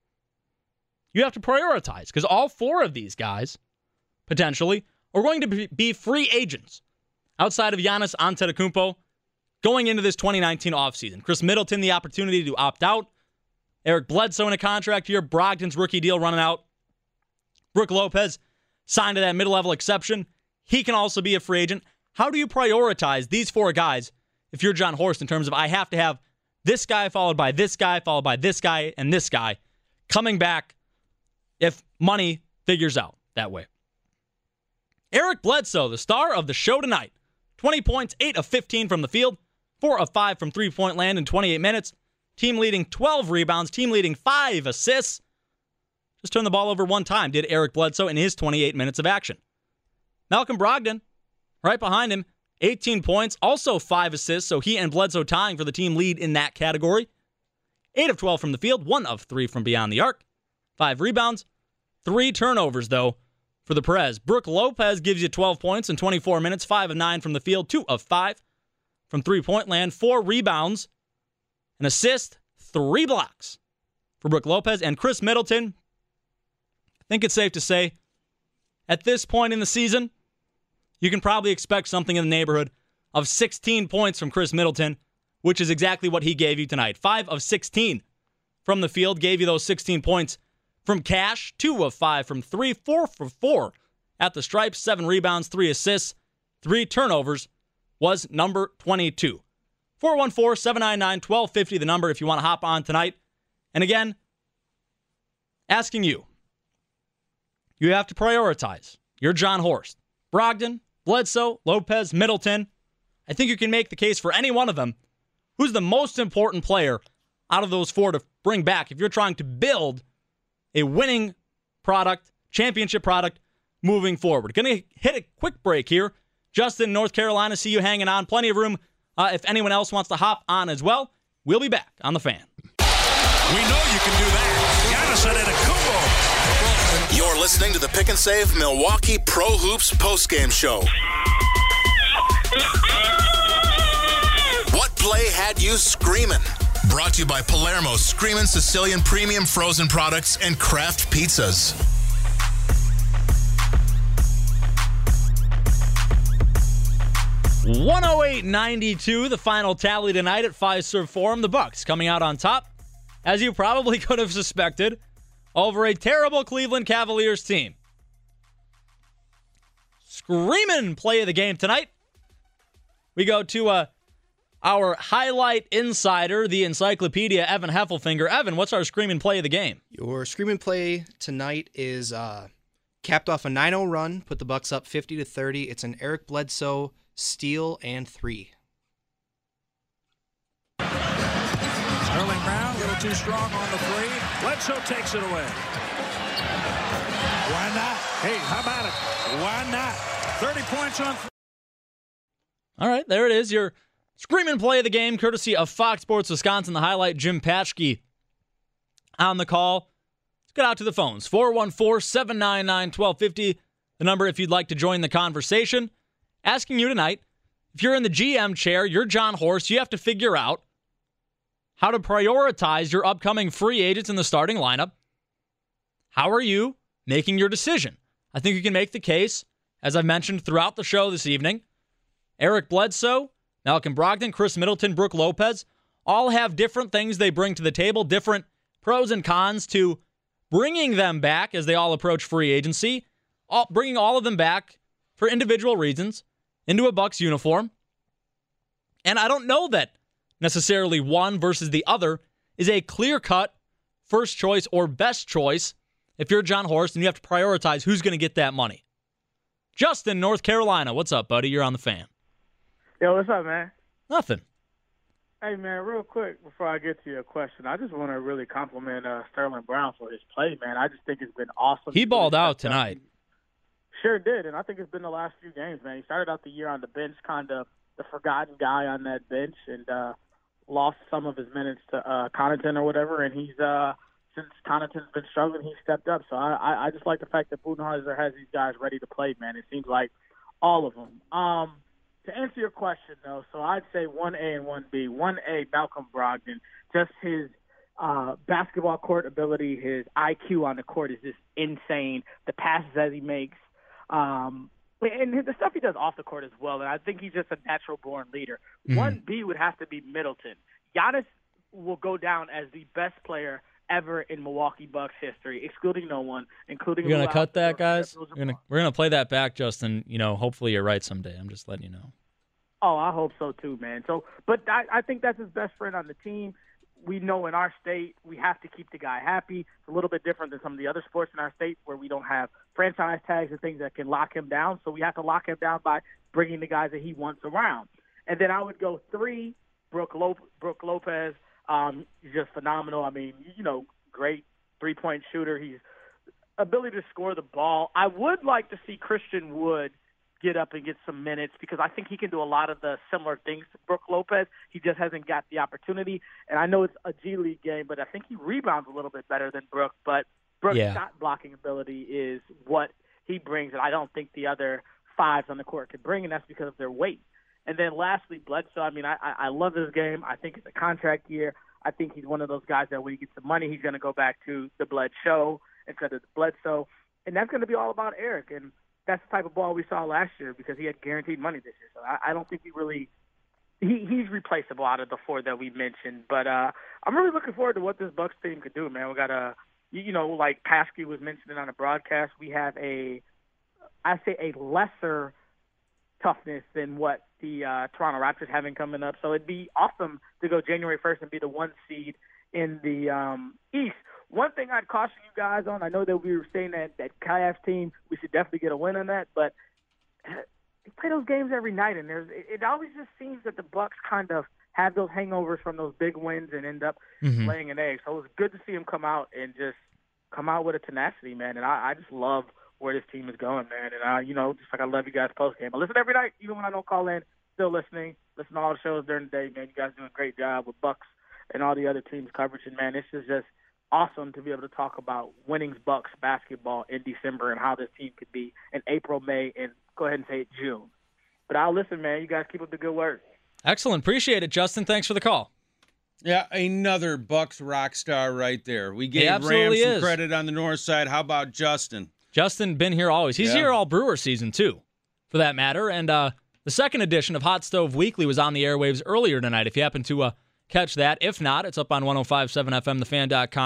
You have to prioritize because all four of these guys, potentially, are going to be free agents outside of Giannis Antetokounmpo going into this twenty nineteen offseason. Chris Middleton, the opportunity to opt out. Eric Bledsoe in a contract year. Brogdon's rookie deal running out. Brook Lopez signed to that mid-level exception. He can also be a free agent. How do you prioritize these four guys if you're John Horst in terms of I have to have this guy followed by this guy, followed by this guy, and this guy coming back if money figures out that way? Eric Bledsoe, the star of the show tonight. twenty points, eight of fifteen from the field, four of five from three-point land in twenty-eight minutes. Team leading twelve rebounds, team leading five assists. Just turned the ball over one time, did Eric Bledsoe in his twenty-eight minutes of action. Malcolm Brogdon, right behind him, eighteen points, also five assists, so he and Bledsoe tying for the team lead in that category. eight of twelve from the field, one of three from beyond the arc. Five rebounds, three turnovers, though, for the Perez. Brook Lopez gives you twelve points in twenty-four minutes, five of nine from the field, two of five from three-point land, four rebounds, an assist, three blocks for Brook Lopez. And Chris Middleton, I think it's safe to say, at this point in the season, you can probably expect something in the neighborhood of sixteen points from Chris Middleton, which is exactly what he gave you tonight. five of sixteen from the field, gave you those sixteen points from cash, two of five from three, four for four at the stripes, seven rebounds, three assists, three turnovers, was number twenty-two. four one four, seven nine nine, one two five zero, the number if you want to hop on tonight. And again, asking you, you have to prioritize. You're John Horst. Brogdon, Bledsoe, Lopez, Middleton. I think you can make the case for any one of them. Who's the most important player out of those four to bring back if you're trying to build a winning product, championship product, moving forward? Going to hit a quick break here. Justin, North Carolina, see you hanging on. Plenty of room uh, if anyone else wants to hop on as well. We'll be back on The Fan. We know you can do that. Giannis Antetokounmpo. You're listening to the Pick and Save Milwaukee Pro Hoops postgame show. What play had you screaming? Brought to you by Palermo Screamin' Sicilian Premium Frozen Products and Kraft Pizzas. one oh eight ninety-two, the final tally tonight at Fiserv Forum. The Bucks coming out on top, as you probably could have suspected, over a terrible Cleveland Cavaliers team. Screaming play of the game tonight. We go to uh, our highlight insider, the encyclopedia, Evan Heffelfinger. Evan, what's our screaming play of the game? Your screaming play tonight is uh, capped off a nine oh run, put the Bucks up fifty to thirty. It's an Eric Bledsoe steal and three. Sterling Brown, a little too strong on the three. Bledsoe takes it away. Why not? Hey, how about it? Why not? thirty points on three. All right, there it is. Your screaming play of the game, courtesy of Fox Sports Wisconsin. The highlight, Jim Paschke on the call. Let's get out to the phones. four one four, seven nine nine, one two five zero. The number if you'd like to join the conversation. Asking you tonight, if you're in the G M chair, you're John Horst, you have to figure out how to prioritize your upcoming free agents in the starting lineup. How are you making your decision? I think you can make the case, as I've mentioned throughout the show this evening, Eric Bledsoe, Malcolm Brogdon, Chris Middleton, Brook Lopez, all have different things they bring to the table, different pros and cons to bringing them back as they all approach free agency, all, bringing all of them back for individual reasons into a Bucks uniform. And I don't know that necessarily one versus the other is a clear-cut first choice or best choice if you're John Horst and you have to prioritize who's going to get that money. Justin, North Carolina. What's up, buddy? You're on the fan. Yo, what's up, man? Nothing. Hey, man, real quick before I get to your question, I just want to really compliment uh, Sterling Brown for his play, man. I just think it's been awesome. He balled out tonight. Sure did, and I think it's been the last few games, man. He started out the year on the bench, kind of the forgotten guy on that bench, and uh, lost some of his minutes to uh, Connaughton or whatever, and he's uh, since Connaughton's been struggling, he stepped up. So I, I, I just like the fact that Budenholzer has these guys ready to play, man. It seems like all of them. Um, to answer your question, though, so I'd say one A and one B. one A, Malcolm Brogdon, just his uh, basketball court ability, his I Q on the court is just insane. The passes that he makes, um, and the stuff he does off the court as well. And I think he's just a natural-born leader. Mm-hmm. one B would have to be Middleton. Giannis will go down as the best player ever in Milwaukee Bucks history, excluding no one, including. You're gonna cut that, guys. We're gonna we're gonna play that back, Justin. You know, hopefully you're right someday. I'm just letting you know. Oh, I hope so too, man. So, but I, I think that's his best friend on the team. We know in our state we have to keep the guy happy. It's a little bit different than some of the other sports in our state where we don't have franchise tags and things that can lock him down. So we have to lock him down by bringing the guys that he wants around. And then I would go three, Brook Lop- Brook Lopez. Um, he's just phenomenal. I mean, you know, great three-point shooter. He's ability to score the ball. I would like to see Christian Wood get up and get some minutes because I think he can do a lot of the similar things to Brook Lopez. He just hasn't got the opportunity. And I know it's a G League game, but I think he rebounds a little bit better than Brook. But Brook's yeah. shot blocking ability is what he brings, and I don't think the other fives on the court can bring, and that's because of their weight. And then lastly, Bledsoe. I mean, I, I love this game. I think it's a contract year. I think he's one of those guys that when he gets the money, he's going to go back to the Bledsoe instead of the Bledsoe. And that's going to be all about Eric. And that's the type of ball we saw last year because he had guaranteed money this year. So I, I don't think he really he, – he's replaceable out of the four that we mentioned. But uh, I'm really looking forward to what this Bucks team could do, man. We got a – you know, like Paschke was mentioning on the broadcast, we have a – I say a lesser – toughness than what the uh, Toronto Raptors having coming up. So it'd be awesome to go January first and be the one seed in the um, East. One thing I'd caution you guys on, I know that we were saying that that Cavs team, we should definitely get a win on that, but they play those games every night, and there's it, it always just seems that the Bucks kind of have those hangovers from those big wins and end up mm-hmm. laying an egg. So it was good to see them come out and just come out with a tenacity, man, and I, I just love where this team is going, man. And, uh, you know, just like I love you guys post-game. I listen every night, even when I don't call in, still listening. Listen to all the shows during the day, man. You guys do a great job with Bucks and all the other teams' coverage. And, man, this is just awesome to be able to talk about winning Bucks basketball in December and how this team could be in April, May, and go ahead and say it, June. But I'll listen, man. You guys keep up the good work. Excellent. Appreciate it, Justin. Thanks for the call. Yeah, another Bucks rock star right there. We gave Rams some is. credit on the north side. How about Justin? Justin been here always. He's yeah. here all Brewer season, too, for that matter. And uh, the second edition of Hot Stove Weekly was on the airwaves earlier tonight, if you happen to uh, catch that. If not, it's up on one oh five point seven F M, the fan dot com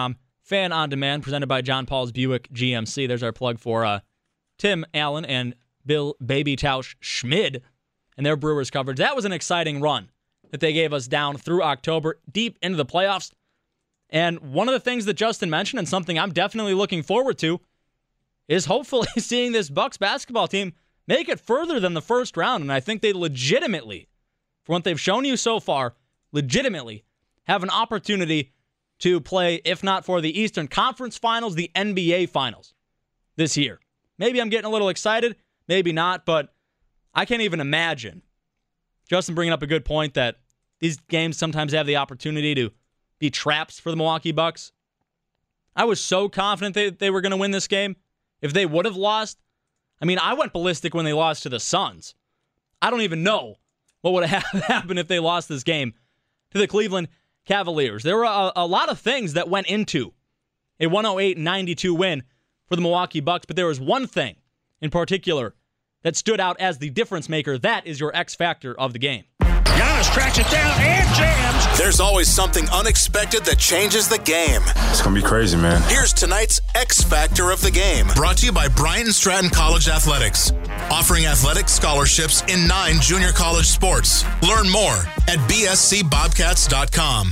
Fan on Demand, presented by John Paul's Buick G M C. There's our plug for uh, Tim Allen and Bill Baby Tausch Schmid and their Brewers coverage. That was an exciting run that they gave us down through October, deep into the playoffs. And one of the things that Justin mentioned, and something I'm definitely looking forward to, is hopefully seeing this Bucks basketball team make it further than the first round. And I think they legitimately, for what they've shown you so far, legitimately have an opportunity to play, if not for the Eastern Conference Finals, the N B A Finals this year. Maybe I'm getting a little excited, maybe not, but I can't even imagine. Justin bringing up a good point that these games sometimes have the opportunity to be traps for the Milwaukee Bucks. I was so confident they, they were going to win this game. If they would have lost, I mean, I went ballistic when they lost to the Suns. I don't even know what would have happened if they lost this game to the Cleveland Cavaliers. There were a, a lot of things that went into a one oh eight ninety-two win for the Milwaukee Bucks, but there was one thing in particular that stood out as the difference maker. That is your X factor of the game. Giannis tracks it down and jams. There's always something unexpected that changes the game. It's going to be crazy, man. Here's tonight's X Factor of the game. Brought to you by Bryant and Stratton College Athletics. Offering athletic scholarships in nine junior college sports. Learn more at b s c bobcats dot com.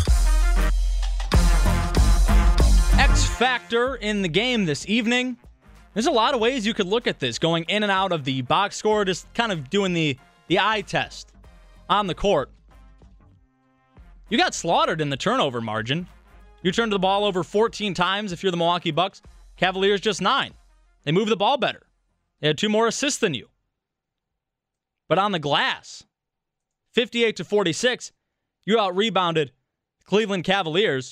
X Factor in the game this evening. There's a lot of ways you could look at this, going in and out of the box score, just kind of doing the, the eye test on the court. You got slaughtered in the turnover margin. You turned the ball over fourteen times if you're the Milwaukee Bucks. Cavaliers just nine. They move the ball better. They had two more assists than you. But on the glass, fifty-eight to forty-six, you out-rebounded Cleveland Cavaliers.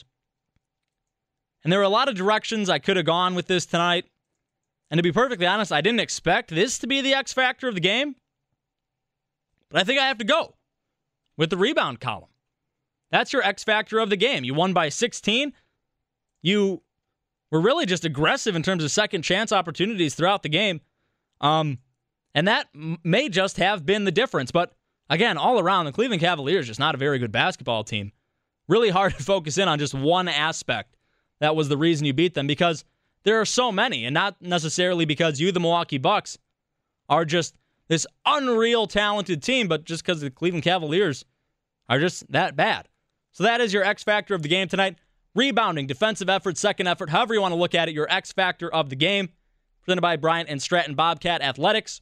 And there were a lot of directions I could have gone with this tonight. And to be perfectly honest, I didn't expect this to be the X factor of the game. But I think I have to go with the rebound column. That's your X factor of the game. You won by sixteen. You were really just aggressive in terms of second chance opportunities throughout the game. Um, and that m- may just have been the difference. But again, all around, the Cleveland Cavaliers just not a very good basketball team. Really hard to focus in on just one aspect. That was the reason you beat them, because there are so many, and not necessarily because you, the Milwaukee Bucks, are just this unreal talented team, but just because the Cleveland Cavaliers are just that bad. So that is your X factor of the game tonight. Rebounding, defensive effort, second effort, however you want to look at it, your X factor of the game. Presented by Bryant and Stratton Bobcat Athletics.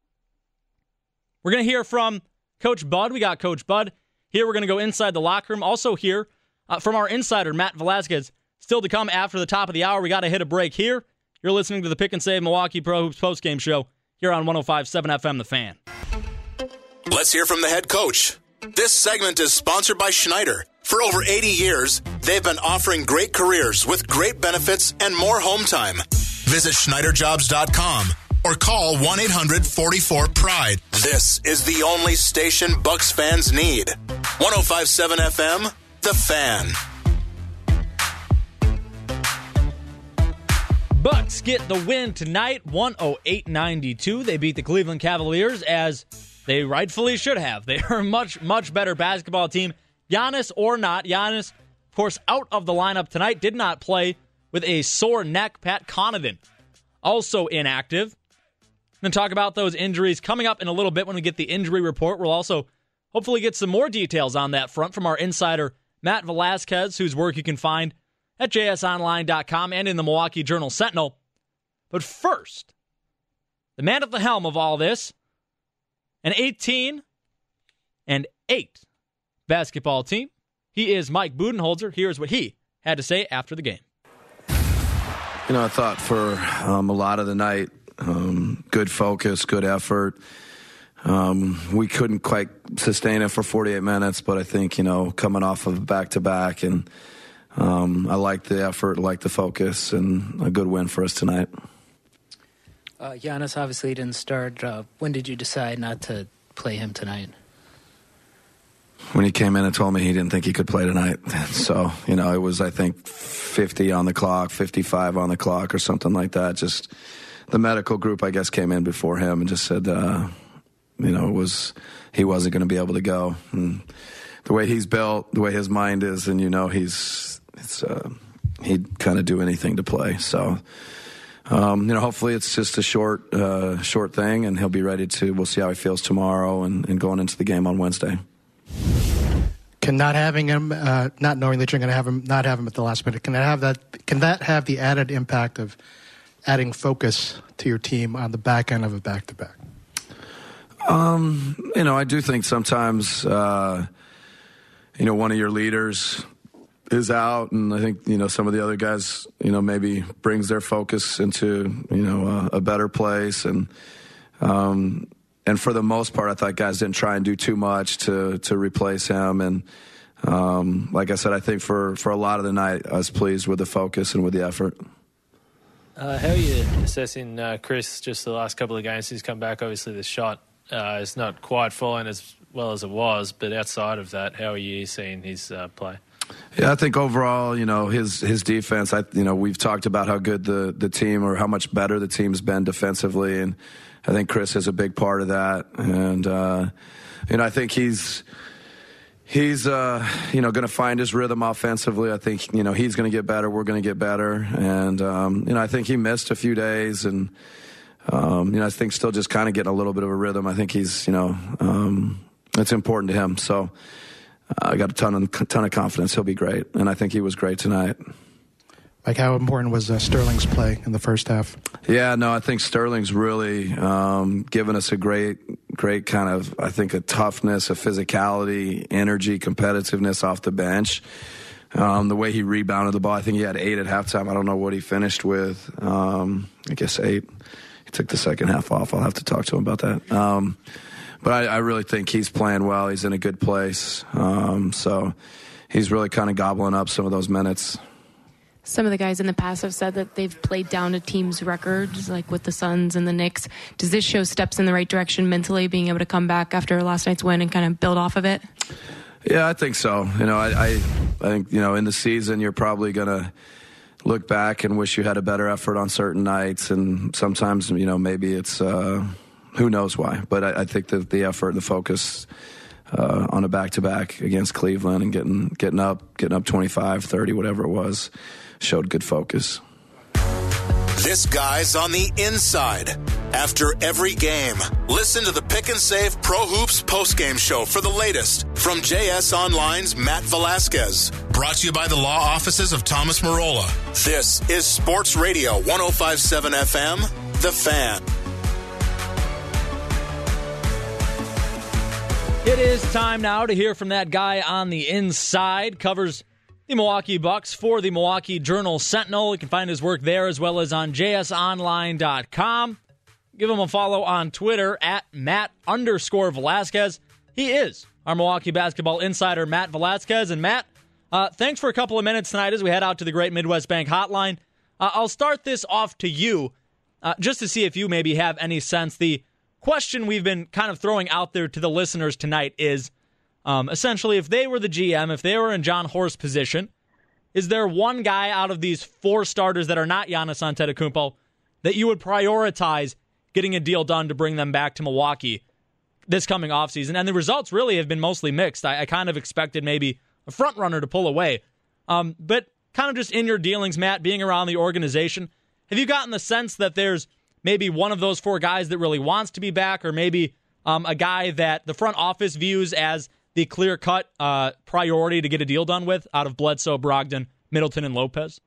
We're going to hear from Coach Bud. We got Coach Bud. Here we're going to go inside the locker room. Also here uh, from our insider, Matt Velasquez. Still to come after the top of the hour. We got to hit a break here. You're listening to the Pick and Save Milwaukee Pro Hoops postgame show here on one oh five point seven F M The Fan. Let's hear from the head coach. This segment is sponsored by Schneider. For over eighty years, they've been offering great careers with great benefits and more home time. Visit Schneider Jobs dot com or call one eight hundred forty-four pride. This is the only station Bucks fans need. one oh five point seven F M, The Fan. Bucks get the win tonight, one oh eight ninety-two. They beat the Cleveland Cavaliers as they rightfully should have. They are a much, much better basketball team. Giannis or not. Giannis, of course, out of the lineup tonight. Did not play with a sore neck. Pat Connaughton, also inactive. We're going to talk about those injuries coming up in a little bit when we get the injury report. We'll also hopefully get some more details on that front from our insider, Matt Velasquez, whose work you can find at j s online dot com and in the Milwaukee Journal Sentinel. But first, the man at the helm of all this, an eighteen and eight basketball team. He is Mike Budenholzer. Here's what he had to say after the game. You know, I thought for um, a lot of the night, um, good focus, good effort. Um, we couldn't quite sustain it for forty-eight minutes, but I think, you know, coming off of back-to-back, and um, I liked the effort, liked the focus, and a good win for us tonight. Uh, Giannis obviously didn't start. Uh, when did you decide not to play him tonight? When he came in and told me he didn't think he could play tonight. So, you know, it was, I think, fifty on the clock, fifty-five on the clock or something like that. Just the medical group, I guess, came in before him and just said, uh, you know, it was he wasn't going to be able to go. And the way he's built, the way his mind is, and, you know, he's it's uh, he'd kind of do anything to play. So, um, you know, hopefully it's just a short, uh, short thing, and he'll be ready to. We'll see how he feels tomorrow and, and going into the game on Wednesday. Can not having him, uh, not knowing that you're going to have him, not have him at the last minute, can that have that? Can that have the added impact of adding focus to your team on the back end of a back-to-back? Um, you know, I do think sometimes, uh, you know, one of your leaders is out, and I think, you know, some of the other guys, you know, maybe brings their focus into, you know, a, a better place. And, um, and for the most part, I thought guys didn't try and do too much to, to replace him. And, um, like I said, I think for, for a lot of the night, I was pleased with the focus and with the effort. Uh, how are you assessing uh, Chris just the last couple of games he's come back? Obviously, the shot uh, is not quite falling as well as it was, but outside of that, how are you seeing his uh, play? Yeah, I think overall, you know, his his defense, I you know, we've talked about how good the, the team or how much better the team's been defensively, and I think Chris is a big part of that. And, uh, you know, I think he's, he's uh, you know, going to find his rhythm offensively. I think, you know, he's going to get better. We're going to get better. And, um, you know, I think he missed a few days, and, um, you know, I think still just kind of getting a little bit of a rhythm. I think he's, you know, um, it's important to him. So, I got a ton of ton of confidence. He'll be great, and I think he was great tonight. Like, how important was uh, Sterling's play in the first half? Yeah, no, I think Sterling's really um, given us a great, great kind of, I think, a toughness, a physicality, energy, competitiveness off the bench. Um, the way he rebounded the ball, I think he had eight at halftime. I don't know what he finished with. Um, I guess eight. He took the second half off. I'll have to talk to him about that. Um, But I, I really think he's playing well. He's in a good place. Um, so he's really kind of gobbling up some of those minutes. Some of the guys in the past have said that they've played down to teams' records, like with the Suns and the Knicks. Does this show steps in the right direction mentally, being able to come back after last night's win and kind of build off of it? Yeah, I think so. You know, I, I, I think, you know, in the season, you're probably going to look back and wish you had a better effort on certain nights. And sometimes, you know, maybe it's... Uh, Who knows why? But I, I think that the effort, the focus uh, on a back-to-back against Cleveland and getting getting up, getting up twenty-five, thirty, whatever it was, showed good focus. This guy's on the inside. After every game, listen to the Pick and Save Pro Hoops postgame show for the latest from J S Online's Matt Velasquez. Brought to you by the law offices of Thomas Marola. This is Sports Radio one oh five point seven F M, The Fan. It is time now to hear from that guy on the inside. Covers the Milwaukee Bucks for the Milwaukee Journal-Sentinel. You can find his work there as well as on J S online dot com. Give him a follow on Twitter at Matt underscore Velasquez. He is our Milwaukee basketball insider, Matt Velasquez. And Matt, uh, thanks for a couple of minutes tonight as we head out to the Great Midwest Bank Hotline. Uh, I'll start this off to you uh, just to see if you maybe have any sense. The question we've been kind of throwing out there to the listeners tonight is um, essentially, if they were the G M, if they were in John Horst's position, is there one guy out of these four starters that are not Giannis Antetokounmpo that you would prioritize getting a deal done to bring them back to Milwaukee this coming offseason? And the results really have been mostly mixed. I, I kind of expected maybe a front runner to pull away. Um, but kind of just in your dealings, Matt, being around the organization, have you gotten the sense that there's maybe one of those four guys that really wants to be back, or maybe um, a guy that the front office views as the clear-cut uh, priority to get a deal done with out of Bledsoe, Brogdon, Middleton, and Lopez?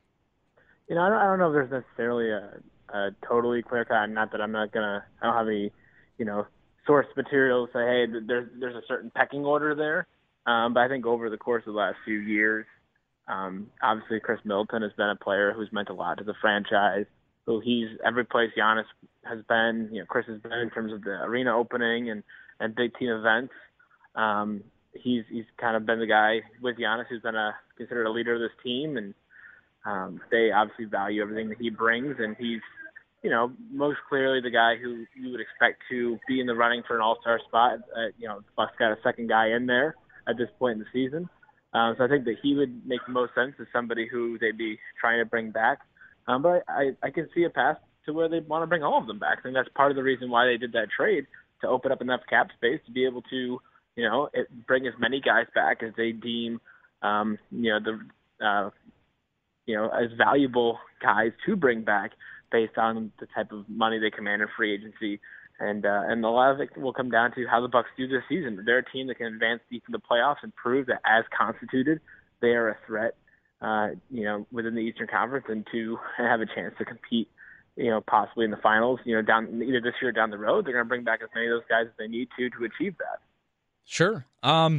You know, I don't, I don't know if there's necessarily a, a totally clear-cut, not that I'm not going to, I don't have any, you know, source material to say, hey, there's, there's a certain pecking order there. Um, but I think over the course of the last few years, um, obviously Chris Middleton has been a player who's meant a lot to the franchise. So he's every place Giannis has been, you know, Chris has been in terms of the arena opening and, and big team events. Um, he's he's kind of been the guy with Giannis who's been a considered a leader of this team, and um, they obviously value everything that he brings. And he's, you know, most clearly the guy who you would expect to be in the running for an all-star spot. Uh, you know, Bucks got a second guy in there at this point in the season, um, so I think that he would make the most sense as somebody who they'd be trying to bring back. Um, but I, I can see a path to where they want to bring all of them back. I think that's part of the reason why they did that trade, to open up enough cap space to be able to, you know, it, bring as many guys back as they deem, um, you know, the uh, you know, as valuable guys to bring back based on the type of money they command in free agency. And uh, and a lot of it will come down to how the Bucks do this season. They're a team that can advance deep in the playoffs and prove that as constituted, they are a threat, uh, you know, within the Eastern Conference, and to have a chance to compete, you know, possibly in the finals, you know, down either this year or down the road. They're going to bring back as many of those guys as they need to to achieve that. Sure. Um,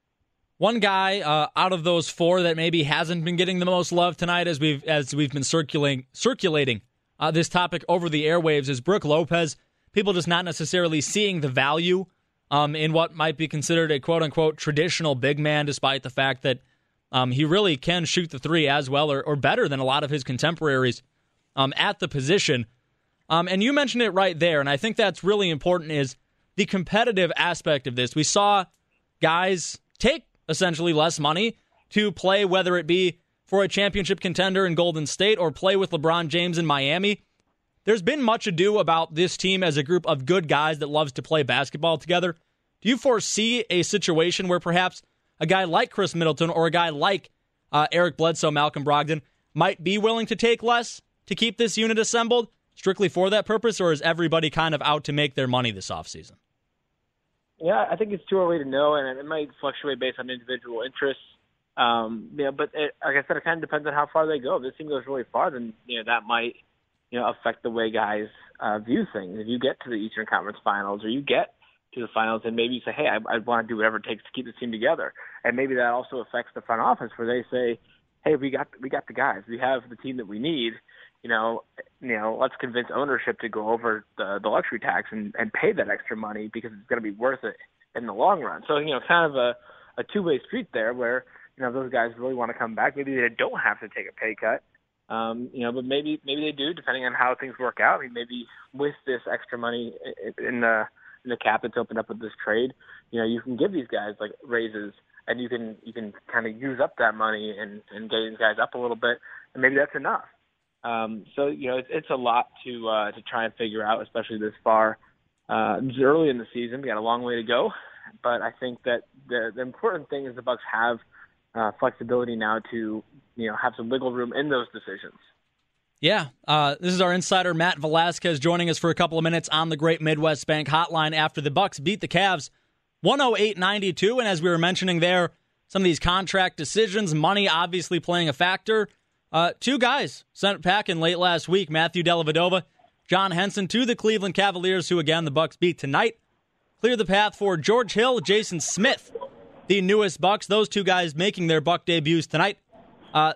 one guy uh, out of those four that maybe hasn't been getting the most love tonight, as we've as we've been circulating circulating uh, this topic over the airwaves, is Brook Lopez. People just not necessarily seeing the value um, in what might be considered a quote-unquote traditional big man, despite the fact that um, he really can shoot the three as well or, or better than a lot of his contemporaries um, at the position. Um, and you mentioned it right there, and I think that's really important, is the competitive aspect of this. We saw guys take essentially less money to play, whether it be for a championship contender in Golden State or play with LeBron James in Miami. There's been much ado about this team as a group of good guys that loves to play basketball together. Do you foresee a situation where perhaps a guy like Chris Middleton or a guy like uh, Eric Bledsoe, Malcolm Brogdon might be willing to take less to keep this unit assembled strictly for that purpose, or is everybody kind of out to make their money this offseason? Yeah, I think it's too early to know, and it might fluctuate based on individual interests. Um, you know, but it, like I said, it kind of depends on how far they go. If this team goes really far, then you know that might you know, affect the way guys uh, view things. If you get to the Eastern Conference Finals, or you get to the finals, and maybe you say, hey, I, I want to do whatever it takes to keep this team together. And maybe that also affects the front office, where they say, hey, we got we got the guys. We have the team that we need. You know, you know, let's convince ownership to go over the, the luxury tax and, and pay that extra money, because it's going to be worth it in the long run. So, you know, kind of a, a two-way street there, where, you know, those guys really want to come back. Maybe they don't have to take a pay cut. Um, you know, but maybe maybe they do, depending on how things work out. I mean, maybe with this extra money in the in the cap that's opened up with this trade, you know, you can give these guys like raises, and you can you can kind of use up that money and, and get these guys up a little bit, and maybe that's enough. Um, so you know, it's, it's a lot to uh, to try and figure out, especially this far. Uh, it's early in the season; we got a long way to go. But I think that the the important thing is the Bucks have uh, flexibility now to, you know, have some wiggle room in those decisions. Yeah, uh, this is our insider Matt Velasquez joining us for a couple of minutes on the Great Midwest Bank Hotline after the Bucks beat the Cavs one oh eight ninety-two. And as we were mentioning there, some of these contract decisions, money obviously playing a factor. Uh, two guys sent packing late last week, Matthew Dellavedova, John Henson, to the Cleveland Cavaliers, who again the Bucks beat tonight. Clear the path for George Hill, Jason Smith, the newest Bucks. Those two guys making their Buck debuts tonight. Uh,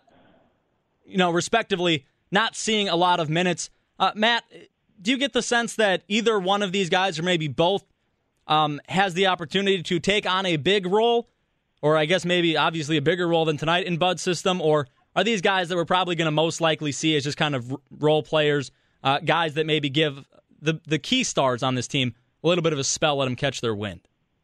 you know, respectively, not seeing a lot of minutes. Uh, Matt, do you get the sense that either one of these guys, or maybe both, um, has the opportunity to take on a big role, or I guess maybe obviously a bigger role than tonight in Bud's system, or are these guys that we're probably going to most likely see as just kind of role players, uh, guys that maybe give the, the key stars on this team a little bit of a spell, let them catch their wind?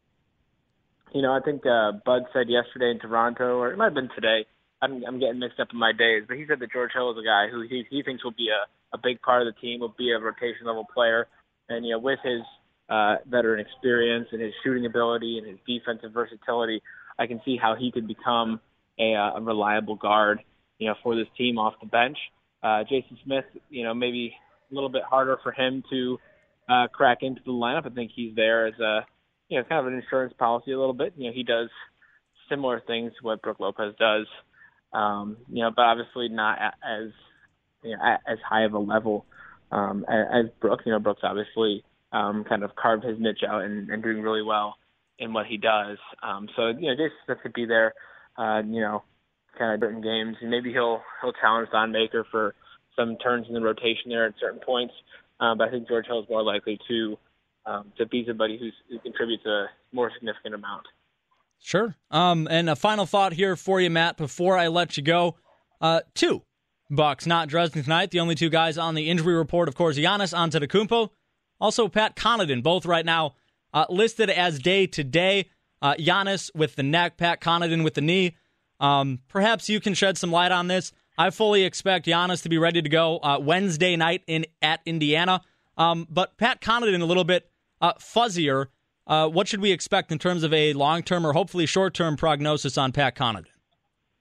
You know, I think uh, Bud said yesterday in Toronto, or it might have been today, I'm, I'm getting mixed up in my days, but he said that George Hill is a guy who he, he thinks will be a, a big part of the team, will be a rotation-level player. And, you know, with his uh, veteran experience and his shooting ability and his defensive versatility, I can see how he could become a, a reliable guard, you know, for this team off the bench. Uh, Jason Smith, you know, maybe a little bit harder for him to uh, crack into the lineup. I think he's there as a, you know, kind of an insurance policy a little bit. You know, he does similar things to what Brook Lopez does. Um, you know, but obviously not as, you know, as high of a level um, as Brook. You know, Brook's obviously um, kind of carved his niche out and, and doing really well in what he does. Um, so, you know, Jason Smith could be there, uh, you know, kind of certain games. And maybe he'll he'll challenge Don Maker for some turns in the rotation there at certain points. Um, but I think George Hill is more likely to um, to be somebody who's, who contributes a more significant amount. Sure. Um, and a final thought here for you, Matt, before I let you go. Uh, two Bucks not dressing tonight. The only two guys on the injury report, of course, Giannis Antetokounmpo, also Pat Connaughton, both right now uh, listed as day-to-day. Uh, Giannis with the neck, Pat Connaughton with the knee. Um, perhaps you can shed some light on this. I fully expect Giannis to be ready to go uh, Wednesday night in at Indiana. Um, but Pat Connaughton a little bit uh, fuzzier. Uh, what should we expect in terms of a long-term or hopefully short-term prognosis on Pat Connaughton?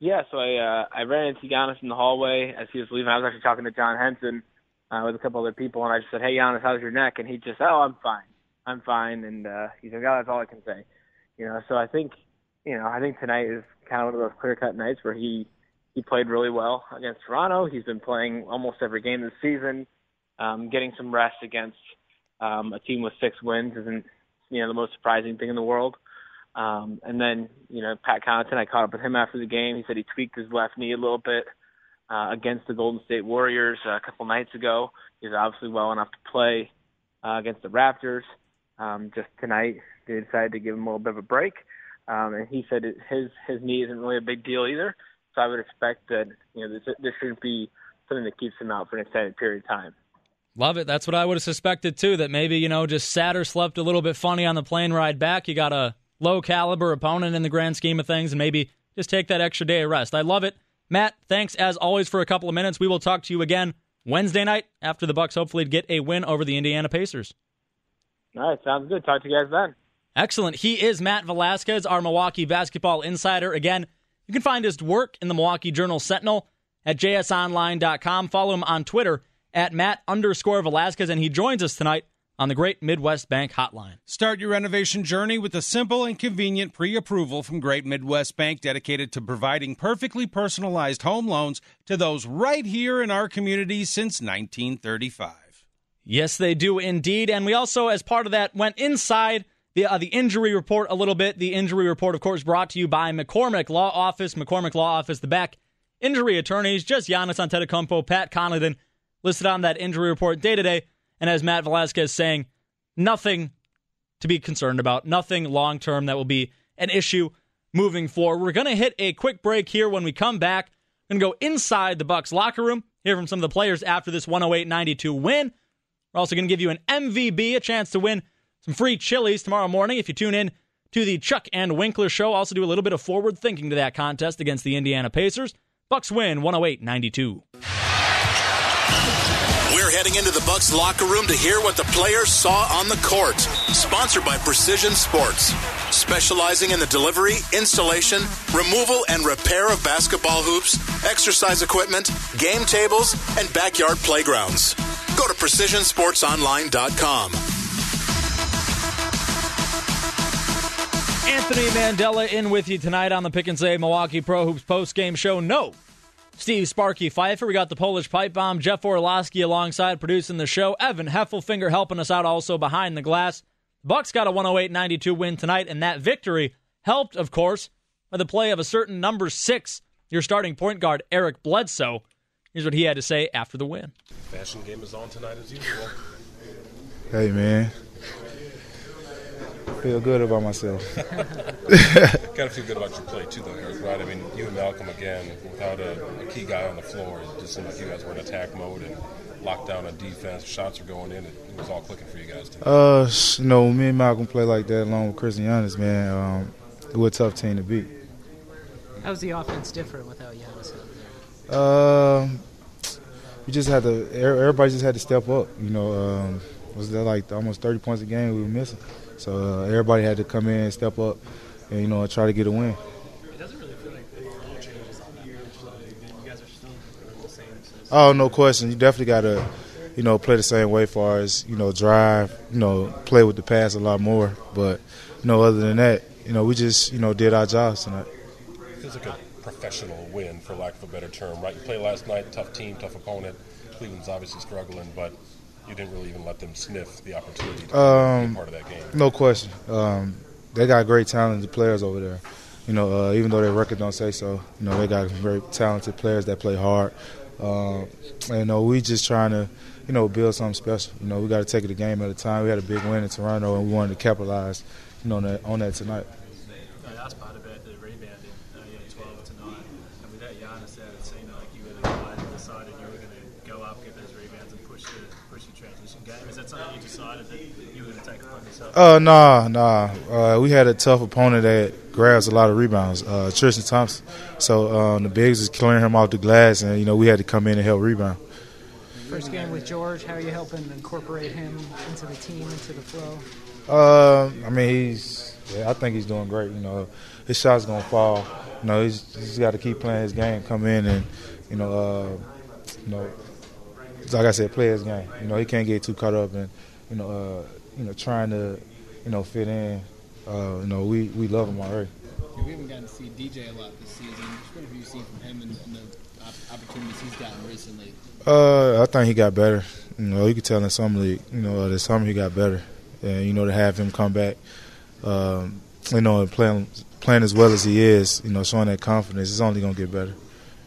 Yeah, so I uh, I ran into Giannis in the hallway as he was leaving. I was actually talking to John Henson uh, with a couple other people, and I just said, "Hey, Giannis, how's your neck?" And he just, "Oh, I'm fine, I'm fine." And uh, he said, "God, that's all I can say." You know, so I think, you know, I think tonight is kind of one of those clear-cut nights where he he played really well against Toronto. He's been playing almost every game this season. Um, getting some rest against um, a team with six wins isn't, you know, the most surprising thing in the world. Um, and then, you know, Pat Connaughton, I caught up with him after the game. He said he tweaked his left knee a little bit uh, against the Golden State Warriors uh, a couple nights ago. He's obviously well enough to play uh, against the Raptors. Um, just tonight, they decided to give him a little bit of a break. Um, and he said it, his his knee isn't really a big deal either. So I would expect that, you know, this, this shouldn't be something that keeps him out for an extended period of time. Love it. That's what I would have suspected, too, that maybe, you know, just sat or slept a little bit funny on the plane ride back. You got a low-caliber opponent in the grand scheme of things, and maybe just take that extra day of rest. I love it. Matt, thanks as always for a couple of minutes. We will talk to you again Wednesday night after the Bucks hopefully get a win over the Indiana Pacers. All right, sounds good. Talk to you guys then. Excellent. He is Matt Velasquez, our Milwaukee basketball insider. Again, you can find his work in the Milwaukee Journal-Sentinel at j s online dot com. Follow him on Twitter at Matt underscore Velasquez, and he joins us tonight on the Great Midwest Bank Hotline. Start your renovation journey with a simple and convenient pre-approval from Great Midwest Bank, dedicated to providing perfectly personalized home loans to those right here in our community since nineteen thirty-five. Yes, they do indeed. And we also, as part of that, went inside the uh, the injury report a little bit. The injury report, of course, brought to you by McCormick Law Office. McCormick Law Office, the back injury attorneys, just Giannis Antetokounmpo, Pat Connaughton, listed on that injury report day to day. And as Matt Velasquez saying, nothing to be concerned about, nothing long-term that will be an issue moving forward. We're going to hit a quick break here. When we come back, we're going to go inside the Bucks locker room, hear from some of the players after this one oh eight ninety-two win. We're also going to give you an M V B, a chance to win some free Chili's tomorrow morning if you tune in to the Chuck and Winkler Show. Also do a little bit of forward thinking to that contest against the Indiana Pacers. Bucks win one oh eight ninety-two. We're heading into the Bucks locker room to hear what the players saw on the court. Sponsored by Precision Sports, specializing in the delivery, installation, removal, and repair of basketball hoops, exercise equipment, game tables, and backyard playgrounds. Go to precision sports online dot com. Anthony Mandela in with you tonight on the Pick and Save Milwaukee Pro Hoops post-game show. No Steve Sparky Pfeiffer. We got the Polish Pipe Bomb, Jeff Orlowski alongside producing the show. Evan Heffelfinger helping us out also behind the glass. Bucks got a one oh eight ninety-two win tonight, and that victory helped, of course, by the play of a certain number six, your starting point guard, Eric Bledsoe. Here's what he had to say after the win. Fashion game is on tonight as usual. Hey, man. Feel good about myself. Got to feel good about your play, too, though, Eric, right? I mean, you and Malcolm, again, without a, a key guy on the floor, it just seemed like you guys were in attack mode and locked down on defense. Shots were going in. It, it was all clicking for you guys tonight. Uh, you know, me and Malcolm play like that along with Chris and Giannis, man. Um, we're a tough team to beat. How's the offense different without Giannis out there? Um, we just had to. Everybody just had to step up. You know, um, was there like almost thirty points a game we were missing? So uh, everybody had to come in and step up, and you know, try to get a win. It doesn't really feel like the role changes here. You guys are still the same. Oh, no question. You definitely got to, you know, play the same way. As far as you know, drive. You know, play with the pass a lot more. But you know, other than that, you know, we just you know did our jobs tonight. Feels like a professional win, for lack of a better term, right? You played last night, tough team, tough opponent. Cleveland's obviously struggling, but you didn't really even let them sniff the opportunity to um, be part of that game. No question. Um, they got great talented players over there. You know, uh, even though their record don't say so, you know, they got very talented players that play hard. Um, and, you know, we just trying to, you know, build something special. You know, we got to take it a game at a time. We had a big win in Toronto, and we wanted to capitalize, you know, on that, on that tonight. I asked part about the rebounding. Uh, you had twelve tonight, and without Giannis out, it seemed like you were the guy that decided you were going to go up, get those rebounds, and push the push the transition game. Is that something you decided that you were going to take upon yourself? Uh, nah, nah. Uh, we had a tough opponent that grabs a lot of rebounds, uh, Tristan Thompson. So um, the bigs was clearing him off the glass, and you know we had to come in and help rebound. First game with George, how are you helping incorporate him into the team, into the flow? Uh, I mean, he's. Yeah, I think he's doing great. You know, his shot's gonna fall. you know, he's, he's got to keep playing his game, come in and, you know, uh, you know, like I said, play his game. You know, he can't get too caught up in, you know, uh, you know, trying to, you know, fit in. Uh, you know, we, we love him already. Yeah, we haven't gotten to see D J a lot this season. What have you seen from him and, and the opportunities he's gotten recently? Uh, I think he got better. You know, you could tell in some league, you know, this summer he got better. And, you know, to have him come back, um, you know, and playing, playing as well as he is, you know, showing that confidence, it's only going to get better.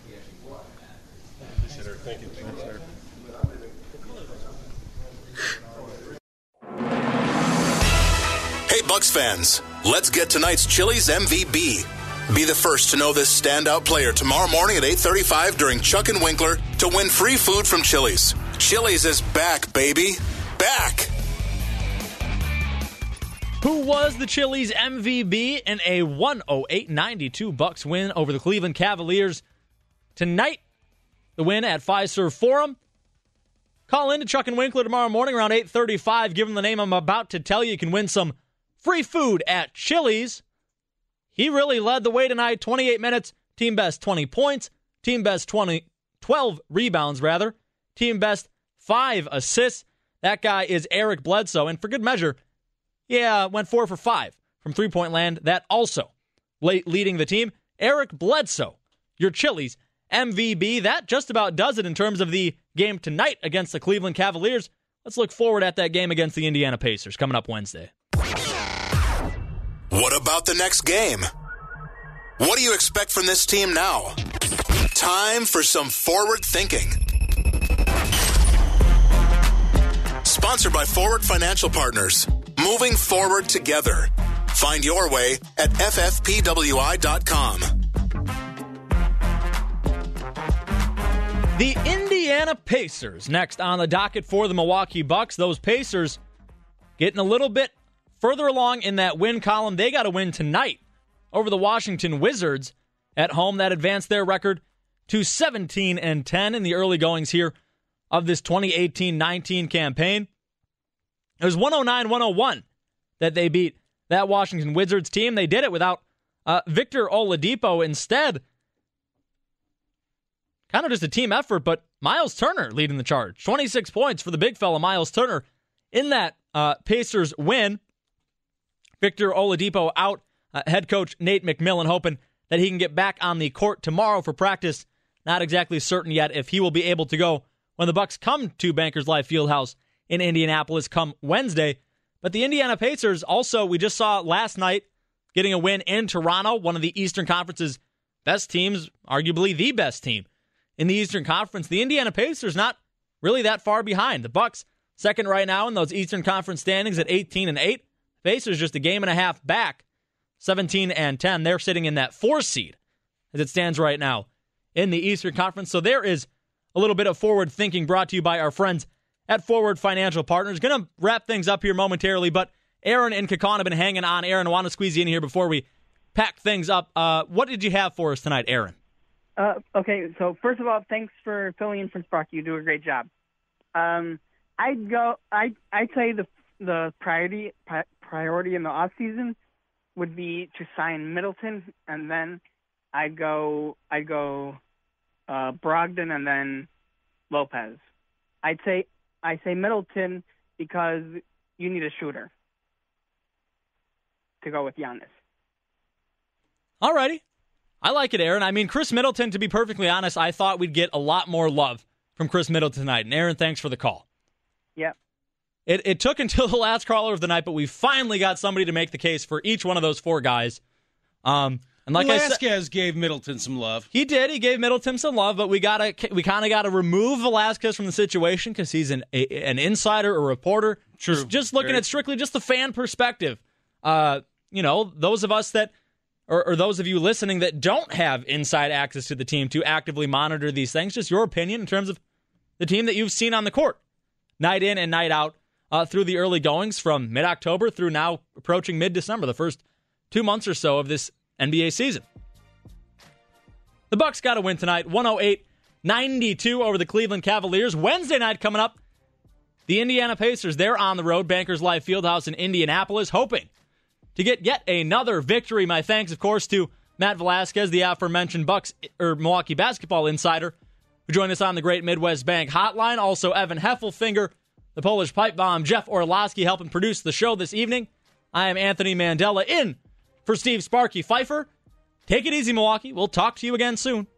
Thank you. Hey, Bucs fans, let's get tonight's Chili's M V B. Be the first to know this standout player tomorrow morning at eight thirty-five during Chuck and Winkler to win free food from Chili's. Chili's is back, baby. Back! Who was the Chili's M V B in a one oh eight ninety-two Bucs win over the Cleveland Cavaliers tonight? The win at Fiserv Forum. Call in to Chuck and Winkler tomorrow morning around eight thirty-five. Give him the name I'm about to tell you. You can win some free food at Chili's. He really led the way tonight. twenty-eight minutes, team best twenty points, team best twenty, twelve rebounds, rather. Team best five assists. That guy is Eric Bledsoe. And for good measure, yeah, went four for five from three-point land. That also late leading the team. Eric Bledsoe, your Chili's M V B. That just about does it in terms of the game tonight against the Cleveland Cavaliers. Let's look forward at that game against the Indiana Pacers coming up Wednesday. What about the next game? What do you expect from this team now? Time for some forward thinking. Sponsored by Forward Financial Partners. Moving forward together. Find your way at F F P W I dot com. The Indiana Pacers next on the docket for the Milwaukee Bucks. Those Pacers getting a little bit further along in that win column. They got a win tonight over the Washington Wizards at home. That advanced their record to seventeen and ten in the early goings here of this twenty eighteen nineteen campaign. It was one oh nine one oh one that they beat that Washington Wizards team. They did it without uh, Victor Oladipo. Instead, kind of just a team effort, but Miles Turner leading the charge. twenty-six points for the big fella Miles Turner in that uh, Pacers win. Victor Oladipo out. Uh, head coach Nate McMillan hoping that he can get back on the court tomorrow for practice. Not exactly certain yet if he will be able to go when the Bucks come to Bankers Life Fieldhouse in Indianapolis come Wednesday. But the Indiana Pacers also, we just saw last night, getting a win in Toronto, one of the Eastern Conference's best teams, arguably the best team in the Eastern Conference. The Indiana Pacers not really that far behind. The Bucks second right now in those Eastern Conference standings at eighteen and eight. Pacers just a game and a half back, seventeen and ten. They're sitting in that four seed as it stands right now in the Eastern Conference. So there is a little bit of forward thinking brought to you by our friends at Forward Financial Partners. Going to wrap things up here momentarily, but Aaron and Kakan have been hanging on. Aaron, I want to squeeze you in here before we pack things up. Uh, what did you have for us tonight, Aaron? Uh, okay, so first of all, thanks for filling in for Sparky. You do a great job. Um, I'd go. I I'd say the the priority priority in the off season would be to sign Middleton, and then I'd go I'd go uh, Brogdon, and then Lopez. I'd say I say Middleton because you need a shooter to go with Giannis. All righty. I like it, Aaron. I mean, Chris Middleton, to be perfectly honest, I thought we'd get a lot more love from Chris Middleton tonight. And Aaron, thanks for the call. Yep. It it took until the last caller of the night, but we finally got somebody to make the case for each one of those four guys. Um, and like Velasquez I said, gave Middleton some love. He did. He gave Middleton some love, but we gotta we kind of got to remove Velasquez from the situation because he's an a, an insider, a reporter. True. Just, just looking Very at strictly just the fan perspective. Uh, you know, those of us that. Or, or those of you listening that don't have inside access to the team to actively monitor these things, just your opinion in terms of the team that you've seen on the court, night in and night out, uh, through the early goings from mid-October through now approaching mid-December, the first two months or so of this N B A season. The Bucks got a win tonight, one oh eight ninety-two over the Cleveland Cavaliers. Wednesday night coming up, the Indiana Pacers, they're on the road, Bankers Life Fieldhouse in Indianapolis, hoping to get yet another victory. My thanks, of course, to Matt Velasquez, the aforementioned Bucks or Milwaukee basketball insider, who joined us on the Great Midwest Bank Hotline. Also, Evan Heffelfinger, the Polish pipe bomb, Jeff Orlowski helping produce the show this evening. I am Anthony Mandela in for Steve Sparky Pfeiffer. Take it easy, Milwaukee. We'll talk to you again soon.